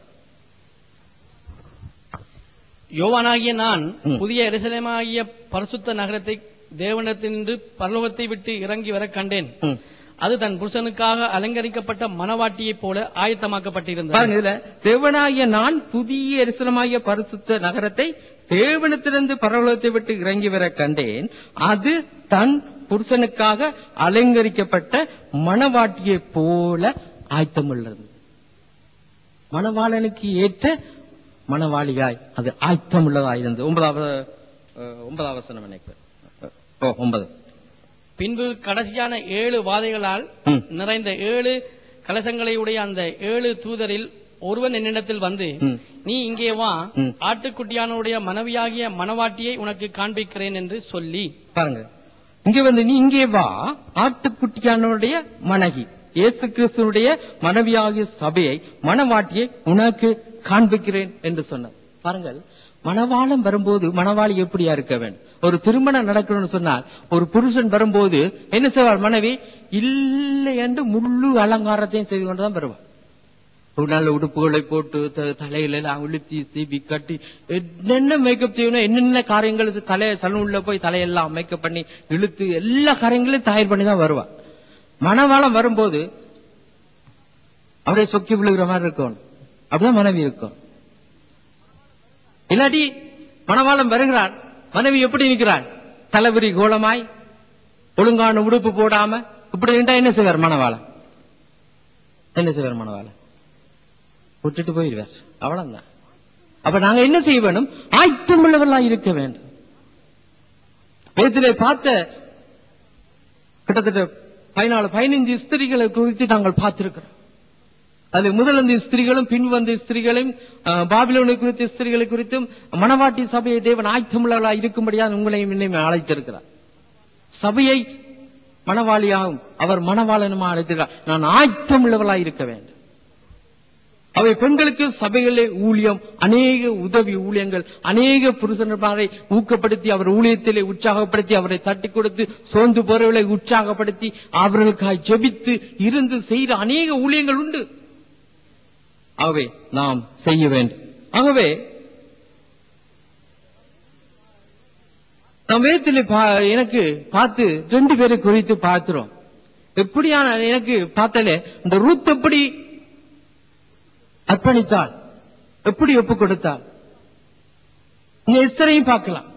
யோவானாகிய நான் புதிய எருசலேமாகிய பரிசுத்த நகரத்தை தேவனிடத்தினின்று பரலோகத்தை விட்டு இறங்கி வர கண்டேன். அது தன் புருஷனுக்காக அலங்கரிக்கப்பட்ட மணவாட்டியைப் போல ஆயத்தமாக்கப்பட்டிருந்தது. இதுல தேவனாகிய நான் புதிய எருசலேமாகிய பரிசுத்த நகரத்தை தேவனிடத்திலிருந்து பரலோகத்தை விட்டு இறங்கி வர கண்டேன். அது தன் புருஷனுக்காக அலங்கரிக்கப்பட்ட மணவாட்டியைப் போல ஆயத்தம் உள்ளது. மணவாளனுக்கு ஏற்ற மணவாளியாய் அது ஆயத்தம் உள்ளதாயிருந்தது. 9ஆம் வசனம் நினைக்கிறேன். 9. பின்பு கடைசியான 7 வாதைகளால் நிறைந்த 7 கலசங்களை உடைய அந்த 7 தூதரில் ஒருவன் என்னிடத்தில் வந்து, நீ இங்கே வா, ஆட்டுக்குட்டியானுடைய மனைவியாகிய மணவாட்டியை உனக்கு காண்பிக்கிறேன் என்று சொல்லி. பாருங்க, இங்க வந்து நீ இங்கே வா, ஆட்டுக்குட்டியானுடைய மனைவி இயேசு கிறிஸ்துடைய மனைவியாகிய சபையை மணவாட்டியை உனக்கு காண்பிக்கிறேன் என்று சொன்னார். பாருங்கள், மணவாளம் வரும்போது மணவாளி எப்படியா இருக்க வேண்டும்? ஒரு திருமணம் நடக்கணும்னு சொன்னால் ஒரு புருஷன் வரும்போது என்ன செய்வார்? மனைவி இல்லை என்று முழு அலங்காரத்தையும் செய்து கொண்டுதான் வருவார். ஒரு நல்ல உடுப்புகளை போட்டு தலையில எல்லாம் உளுத்தி சீபி கட்டி என்னென்ன மேக்கப் செய்யணும், என்னென்ன காரியங்கள் சலூன்ல போய் தலையெல்லாம் மேக்கப் பண்ணி இழுத்து எல்லா காரியங்களையும் தயார் பண்ணி தான் வருவார். மணவாளம் வரும்போது அப்படியே சொக்கி விழுகிற மாதிரி இருக்கணும். அப்படிதான் மனைவி இருக்கும். இல்லாட்டி மணவாளம் வருகிறார், மனைவி எப்படி நிற்கிறார்? தலைவிரி கோலமாய் ஒழுங்கான உடுப்பு போடாம இப்படி நின்றா என்ன செய்வார் மணவாளம்? என்ன செய்வார் மணவாளம்? விட்டுட்டு போயிடுவார். அவ்வளவுதான். அப்ப நாங்க என்ன செய்ய வேண்டும்? ஆயத்தம் உள்ளவர்களா இருக்க வேண்டும். வேதத்திலே பார்த்த கிட்டத்தட்ட 14-15 ஸ்திரீகளை குறித்து நாங்கள் பார்த்திருக்கிறோம். அது முதல் வந்த ஸ்திரீகளும் பின் வந்த ஸ்திரீகளும் பாபிலோனை குறித்த ஸ்திரீகளை குறித்தும் மணவாட்டி சபையை தேவன் ஆயத்தமுள்ளவர்களா இருக்கும்படியாக உங்களையும் இன்னும் அழைத்திருக்கிறார். சபையை மணவாளியாகவும் அவர் மணவாளனுமா அழைத்திருக்கிறார். நான் ஆயத்தம் உள்ளவர்களாக இருக்க வேண்டும். அவை பெண்களுக்கு சபைகளே ஊழியம், அநேக உதவி ஊழியங்கள், அநேக புருஷன்மாரை ஊக்கப்படுத்தி அவர் ஊழியத்திலே உற்சாகப்படுத்தி அவரை தட்டி கொடுத்து சோர்ந்து போறவர்களை உற்சாகப்படுத்தி அவர்களுக்காக ஜெபித்து இருந்து செய்கிற அநேக ஊழியங்கள் உண்டு. ஆகவே நாம் செய்ய வேண்டும். ஆகவே நாம் வேதத்திலே எனக்கு பார்த்து 2 பேரை குறித்து பார்க்கிறோம். எப்படியான எனக்கு பார்த்தாலே இந்த ரூத் எப்படி அர்ப்பணித்தாள், எப்படி ஒப்பு கொடுத்தாள். இந்த எஸ்தரையும் பார்க்கலாம்.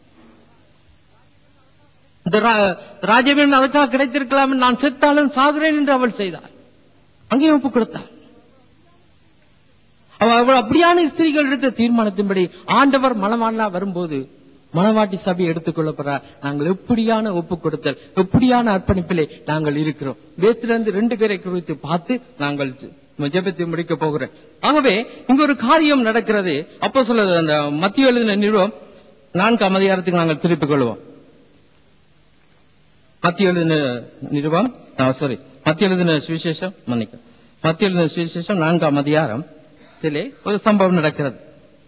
இந்த ராஜவீரன் அதற்காக கிடைத்திருக்கலாம், நான் செத்தாலும் சாகுறேன் என்று அவள் செய்தாள். அங்கேயும் ஒப்பு கொடுத்தாள். அவள் அப்படியான ஸ்திரீகள் எடுத்த தீர்மானத்தின்படி ஆண்டவர் மணவாளனா வரும்போது மணவாட்டி சபையை எடுத்துக் கொள்ளப்படுறார். நாங்கள் எப்படியான ஒப்பு கொடுத்தல், எப்படியான அர்ப்பணிப்பிலே நாங்கள் இருக்கிறோம். வேதத்திலிருந்து 2 பேரை குறித்து பார்த்து நாங்கள் ஜெபத்தை முடிக்க போகிறேன். ஆகவே இங்க ஒரு காரியம் நடக்கிறது. அப்போஸ்தலர் அந்த மத்தேயு எழுதின நிருபம் 4ஆம் அதிகாரத்துக்கு நாங்கள் திருப்பிக் கொள்வோம். மத்தேயு எழுதின நிருபம் மத்தேயு எழுதின சுவிசேஷம் மத்தேயு எழுதின சுவிசேஷம் 4ஆம் அதிகாரம் ஒரு சம்பவம் நடக்கிறது.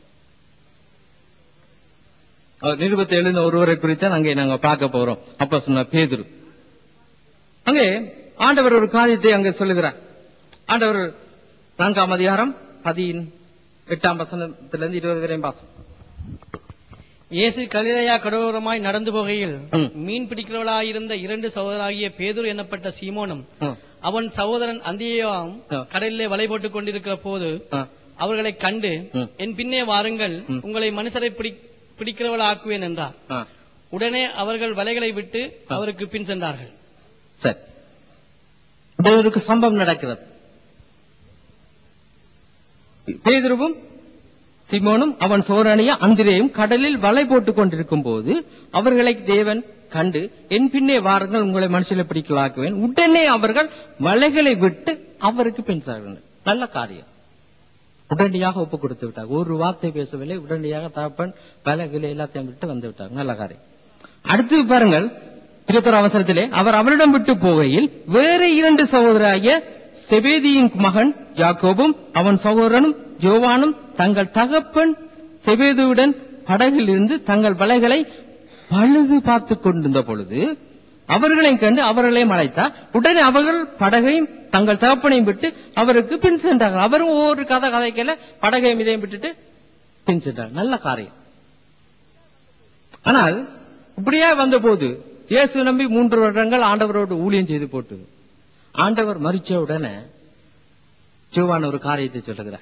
நிருபத்தை எழுதின ஒருவரை குறித்து அங்கே நாங்க பார்க்க போறோம். அப்போஸ்தலர் பேதுரு. அங்கே ஆண்டவர் ஒரு காரியத்தை அங்கே சொல்லுகிறார். ஆண்டவர் 4ஆம் அதிகாரம் 18ஆம் வசனத்திலிருந்து 20 வரையும் வாசம். இயேசு கலிலேயா கடலோரமாய் நடந்து போகையில் மீன் பிடிக்கிறவளாயிருந்த 2 சகோதரராகிய பேதுரு எனப்பட்ட சீமோனும் அவன் சகோதரன் அந்தியோவும் கடலிலே வலை போட்டுக் கொண்டிருக்கிற போது அவர்களை கண்டு, என் பின்னே வாருங்கள், உங்களை மனுஷரை பிடிக்கிறவள் ஆக்குவேன் என்றார். உடனே அவர்கள் வலைகளை விட்டு அவருக்கு பின் சென்றார்கள். சரி, பேதுருக்கு சம்பவம் நடக்கிறது. பேதுருவும் சிமோனும் அவன் சோரணிய அந்திரேயும் கடலில் வலை போட்டுக் கொண்டிருக்கும் போது அவர்களை தேவன் கண்டு, என் பின்னே வாருங்கள், உங்களை மனுஷனை பிடிக்கலாக்குவேன். உடனே அவர்கள் வலைகளை விட்டு அவருக்கு பின் சென்றார்கள். நல்ல காரியம். உடனடியாக ஒப்பு கொடுத்து விட்டார். ஒரு வார்த்தை பேசவில்லை. உடனடியாக தகப்பன் வலைகளை எல்லாத்தையும் விட்டு வந்து விட்டார். நல்ல காரியம். அடுத்து பாருங்கள், 21 அவசரத்திலே அவர் அவரிடம் விட்டு போகையில் வேறு 2 சகோதராகிய செபேதியின் மகன் யாக்கோபும் அவன் சகோதரனும் யோவானும் தங்கள் தகப்பன் செபேதுவுடன் படகில் இருந்து தங்கள் வலைகளை பழுது பார்த்துக் கொண்டிருந்த பொழுது அவர்களை கண்டு அவர்களையும் அழைத்தார். உடனே அவர்கள் படகையும் தங்கள் தகப்பனையும் விட்டு அவருக்கு பின் சென்றார்கள். அவரும் ஒவ்வொரு கதைக்கல படகையும் இதையும் விட்டுட்டு பின் சென்றார். நல்ல காரியம். ஆனால் இப்படியே வந்த போது இயேசு நம்பி 3 வருடங்கள் ஆண்டவரோடு ஊழியம் செய்து போட்டு ஆண்டவர் மரிச்ச உடனே யோவான் ஒரு காரியத்தை சொல்லுகிறார்.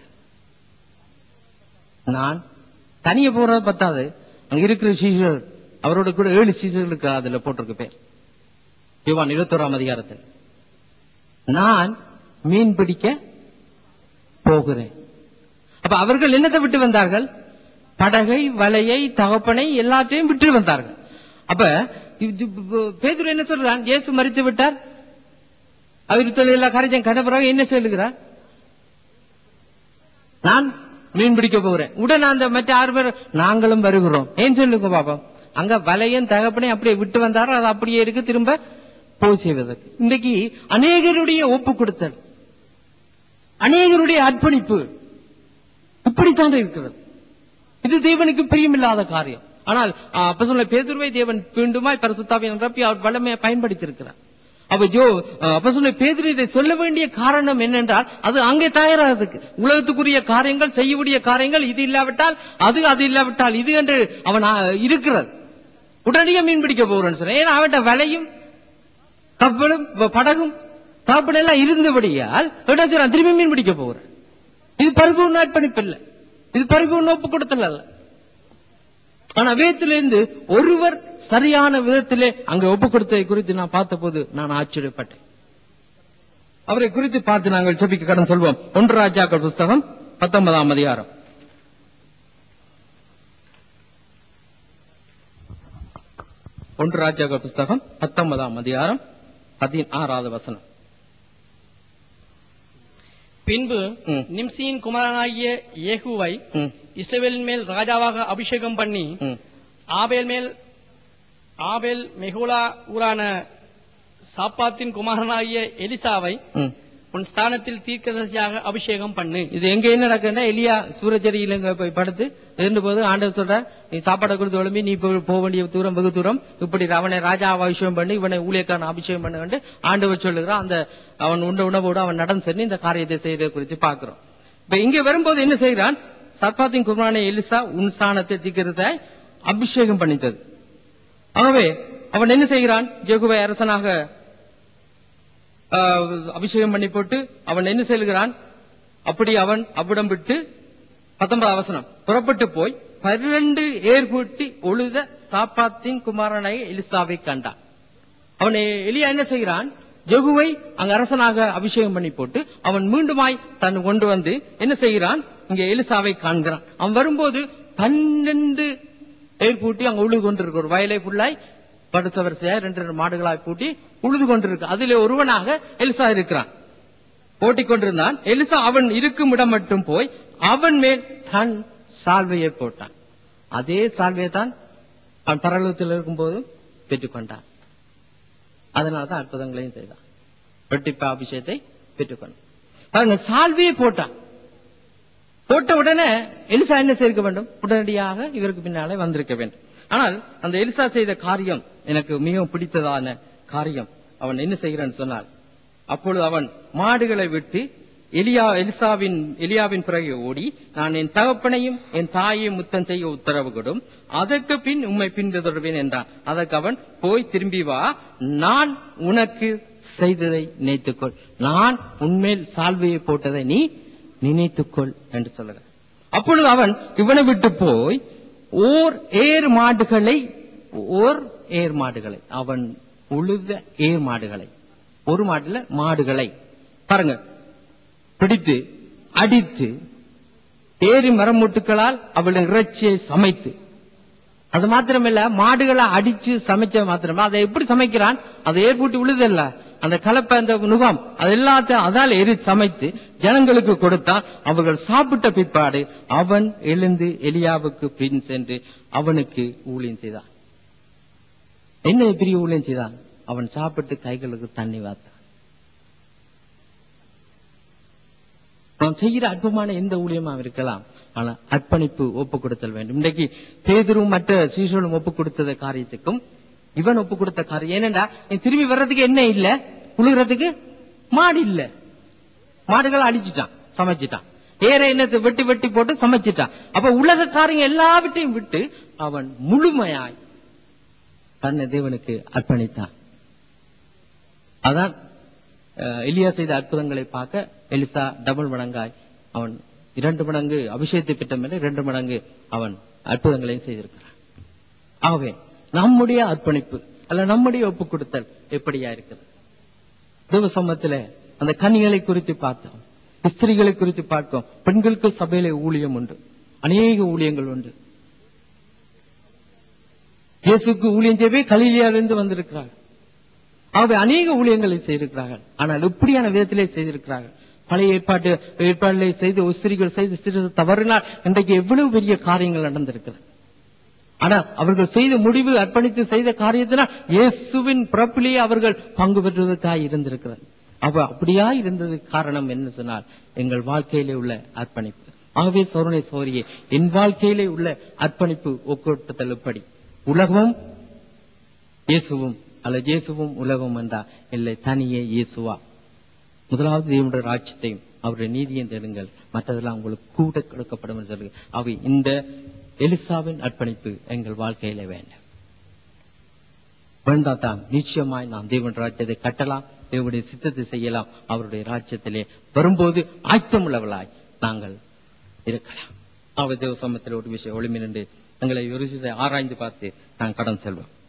நான் தனியே போறது பத்தாது, அங்க இருக்கிற சீசர் அவரோட கூட 7 சீசர்களுக்கு அதுல போட்டிருக்கு பேர். யோவான் 21 அதிகாரத்தில் நான் மீன் பிடிக்க போகிறேன். அப்ப அவர்கள் என்னத்தை விட்டு வந்தார்கள்? படகை, வலையை, தகப்பனை எல்லாத்தையும் விட்டு வந்தார்கள். அப்ப பேதுரு என்ன சொல்றான்? இயேசு மரித்து விட்டார், அவர் எல்லா காரியத்தையும் கண்டபிறகு என்ன சொல்லுகிறார்? நான் மீன் பிடிக்க போகிறேன். உடனே அந்த மற்ற 6 பேர் நாங்களும் வருகிறோம். ஏன் சொல்லுங்க பாப்போம். அங்க வலையும் தகப்பனையும் அப்படியே விட்டு வந்தாரோ அது அப்படியே இருக்கு, திரும்ப போய் செய்வதற்கு. இன்றைக்கு அநேகருடைய ஒப்பு கொடுத்தல், அநேகருடைய அர்ப்பணிப்பு இப்படித்தான் இருக்கிறது. இது தேவனுக்கு பிரியமில்லாத காரியம். ஆனால் அப்போஸ்தலன் பேதுருவை தேவன் மீண்டுமாய் பரிசுத்தாவியால் நிரப்பி அவர் வல்லமையை பயன்படுத்தி இருக்கிறார். அப்போஸ்தலன் பேதுரு இதை சொல்ல வேண்டிய காரணம் என்னென்றால், அது அங்கே தயாராகிறதுக்கு உலகத்துக்குரிய காரியங்கள், செய்யக்கூடிய காரியங்கள், இது இல்லாவிட்டால் அது, அது இல்லாவிட்டால் இது என்று அவன் இருக்கிறது. உடனடியே மீன் பிடிக்க போகிறேன்னு சொன்ன. ஏன்னா அவன்கிட்ட வலையும் கப்பலும் படகும் தகப்பன் எல்லாம் இருந்தபடியால் திரும்பி மீன் பிடிக்க போகிறேன். இது பரிபூர்ண அர்ப்பணிப்பு இல்லை, இது பரிபூர்ண ஒப்பு கொடுத்தல் அல்ல. ஆனா வேதத்திலிருந்து ஒருவர் சரியான விதத்திலே அங்க ஒப்பு கொடுத்ததை குறித்து நான் பார்த்த போது நான் ஆச்சரியப்பட்டேன். அவரை குறித்து பார்த்து நாங்கள் செபிக்க கடன் சொல்வோம். 1 ராஜாக்கள் புஸ்தகம் 19 அதிகாரம். 1 ராஜாக்கள் புஸ்தகம் 19 அதிகாரம் 16வது வசனம். பின்பு நிம்சியின் குமாரனாகிய ஏகுவை இஸ்ரவேலின் மேல் ராஜாவாக அபிஷேகம் பண்ணி ஆபேல் மெகோலா ஊரான சாப்பாத்தின் குமாரனாகிய எலிசாவை உன் ஸ்தானத்தில் தீர்க்கதரிசியாக அபிஷேகம் பண்ணு. இது எங்க என்ன நடக்குன்னா, எலியா சூரச்செடியில போய் படுத்து இருந்தபோது ஆண்டவர் சொல்ற, நீ சாப்பாடை கொடுத்து எழும்பி நீ போக வேண்டிய தூரம் வெகு தூரம், இப்படி அவனை ராஜா அபிஷேகம் பண்ணி இவனை ஊழியக்காரன் அபிஷேகம் பண்ணு ஆண்டவர் சொல்லுகிறான். அந்த அவன் உண்ட உணவோடு அவன் நடந்து சென்று இந்த காரியத்தை செய்யறது குறித்து பார்க்கிறோம். இப்ப இங்க வரும்போது என்ன செய்கிறான்? சப்பாத்தின் குமாரனான எலிசா உன் ஸ்தானத்தை தீர்க்கதரிசியாய் அபிஷேகம் பண்ணித்தது. ஆகவே அவன் என்ன செய்கிறான்? யெகோவா அரசனாக அபிஷேகம் பண்ணி போட்டு அவன் என்ன செய்கிறான்? அப்படி அவன் அவ்விடம் விட்டு 19 வசனம் புறப்பட்டு போய் 12 ஏர்பூட்டி ஒழுத சாப்பாத்தின் குமாரனாய் எலிசாவை கண்டான். அவன் எலியா என்ன செய்கிறான்? யெகோவை அங்க அரசனாக அபிஷேகம் பண்ணி போட்டு அவன் மீண்டுமாய் தன் கொண்டு வந்து என்ன செய்கிறான்? இங்க எலிசாவை காண்கிறான். அவன் வரும்போது 12 ஏர்பூட்டி அங்க உழுது கொண்டிருக்க ஒரு வயலை புள்ளாய் படுத்த வரிசையா 2 மாடுகளாய் பூட்டி உழுது கொண்டிருக்கு. அதிலே ஒருவனாக எலிசா இருக்கிறான், ஓட்டிக் கொண்டிருந்தான். எலிசா அவன் இருக்கும் இடம் மட்டும் போய் அவன் மேல் தன் சால்வையை போட்டான். அதே சால்வையை தான் அவன் பரலோகத்தில் இருக்கும் போது பெற்றுக்கொண்டான். அதனால்தான் அற்புதங்களையும் செய்தான், வெட்டிப்பா அபிஷேகத்தை பெற்றுக்கொண்டான். சால்வையை போட்டான். போட்ட உடனே எலிசா என்ன செய்ய வேண்டும்? உடனடியாக இவருக்கு பின்னாலே வந்திருக்க வேண்டும். ஆனால் அந்த எலிசா செய்த காரியம் எனக்கு மிகவும் பிடித்ததான காரியம். அவன் என்ன செய்கிறான்னு சொன்னால், அப்பொழுது அவன் மாடுகளை விட்டு எலியாவின் பிறகு ஓடி, நான் என் தகப்பனையும் என் தாயையும் முத்தம் செய்ய உத்தரவு கொடும், அதற்கு பின் உம்மை பின்தொடர்வேன் என்றான். அதற்கு அவன், போய் திரும்பி வா, நான் உனக்கு செய்ததை நினைத்துக்கொள், நான் உன்மேல் சால்வையை போட்டதை நீ நினைத்துக்கொள் என்று சொல்லுகிறான். அப்பொழுது அவன் இவனை விட்டு போய் ஓர் ஏர் மாடுகளை ஓர் ஏர் மாடுகளை, அவன் உழுத ஏர் மாடுகளை, ஒரு மாட்டுல மாடுகளை பாருங்க பிடித்து அடித்து ஏரி மரமுட்டுக்களால் அவளின் இறைச்சியை சமைத்து, அது மாத்திரமில்ல மாடுகளை அடிச்சு சமைச்ச மாத்திரமே, அதை எப்படி சமைக்கிறான், அதை ஏற்பூட்டி உழுதல்ல, அந்த கலப்பை அந்த நுகம் அது எல்லாத்தையும் அதால் எரி சமைத்து ஜனங்களுக்கு கொடுத்தான். அவர்கள் சாப்பிட்ட பிற்பாடு அவன் எழுந்து எலியாவுக்கு பின் சென்று அவனுக்கு ஊழியம் செய்தான். என்ன பெரிய ஊழியம் செய்தான்? அவன் சாப்பிட்டு கைகளுக்கு தண்ணி வார்த்தான். நாம் செய்கிற அற்புதமான எந்த ஊழியமாக இருக்கலாம், ஆனா அர்ப்பணிப்பு ஒப்பு கொடுத்தல் வேண்டும். இன்றைக்கு பேதுரும் மற்ற சீஷர்களும் ஒப்பு கொடுத்த காரியத்துக்கும் இவன் ஒப்பு கொடுத்த காரியம் ஏனென்றா, திரும்பி வர்றதுக்கு என்ன இல்ல, உழுகிறதுக்கு மாடு இல்ல, மாடுகளை அடிச்சுட்டான், சமைச்சிட்டான், ஏற எண்ணத்தை வெட்டி வெட்டி போட்டு சமைச்சிட்டான். அப்ப உலக காரியம் எல்லாவற்றையும் விட்டு அவன் முழுமையாய் தன்னை தேவனுக்கு அர்ப்பணித்தான். அதான் எலியா செய்த அற்புதங்களை பார்க்க எலிசா டபுள் மடங்காய் அவன் 2 மடங்கு அபிஷேகத்தை பெற்ற மேலே 2 மடங்கு அவன் அற்புதங்களையும் செய்திருக்கிறான். ஆகவே நம்முடைய அர்ப்பணிப்பு அல்ல நம்முடைய ஒப்பு கொடுத்தல் எப்படியா இருக்கிறது? தேவ சமூகத்திலே அந்த கன்னிகளை குறித்து பார்த்தோம், ஸ்திரீகளை குறித்து பார்த்தோம். பெண்களுக்கு சபையிலே ஊழியம் உண்டு, அநேக ஊழியங்கள் உண்டு. இயேசுக்கு ஊழியம் செய்யவே கலிலியாவிலிருந்து வந்திருக்கிறார்கள். ஆகவே அநேக ஊழியங்களை செய்திருக்கிறார்கள். ஆனால் எப்படியான விதத்திலே செய்திருக்கிறார்கள்? பழைய ஏற்பாட்டிலே செய்து ஸ்திரீகள் செய்து சிறிது தவறினால் இன்றைக்கு எவ்வளவு பெரிய காரியங்கள் நடந்திருக்கிறது. ஆனா அவர்கள் செய்த முடிவு, அர்ப்பணித்து செய்த காரியத்தினால் இயேசுவின் பிறப்பிலேயே அவர்கள் பங்கு பெற்றுவதற்காக இருந்திருக்கிறது. அப்படியா இருந்தது காரணம் என்ன சொன்னால், எங்கள் வாழ்க்கையிலே உள்ள அர்ப்பணிப்பு. ஆகவே சோதனை சோரியே, என் வாழ்க்கையிலே உள்ள அர்ப்பணிப்பு ஒப்புக்கொடுத்தல் எப்படி? உலகமும் இயேசுவும் அல்ல இயேசுவும் உலகம் என்றா இல்லை, தனியே இயேசுவா? முதலாவது தேவனுடைய ராஜ்யத்தையும் அவருடைய நீதியையும் தேடுங்கள், மற்றதெல்லாம் உங்களுக்கு கூட கொடுக்கப்படும் என்று சொல்லுங்க. அவை இந்த எலிசாவின் அர்ப்பணிப்பு எங்கள் வாழ்க்கையில வேண்டும். வேண்டாதான் நிச்சயமாய் நாம் தேவனுடைய ராஜ்யத்தை கட்டலாம், தேவனுடைய சித்தத்தை செய்யலாம். அவருடைய ராஜ்யத்திலே வரும்போது ஆயத்தமுள்ளவர்களாய் நாங்கள் இருக்கலாம். அவர் தேவ சமூகத்தில் ஒரு விஷயம் ஒளிமிரண்டு எங்களை ஒரு ஆராய்ந்து பார்த்து நாங்கள் கடன் செல்வோம்.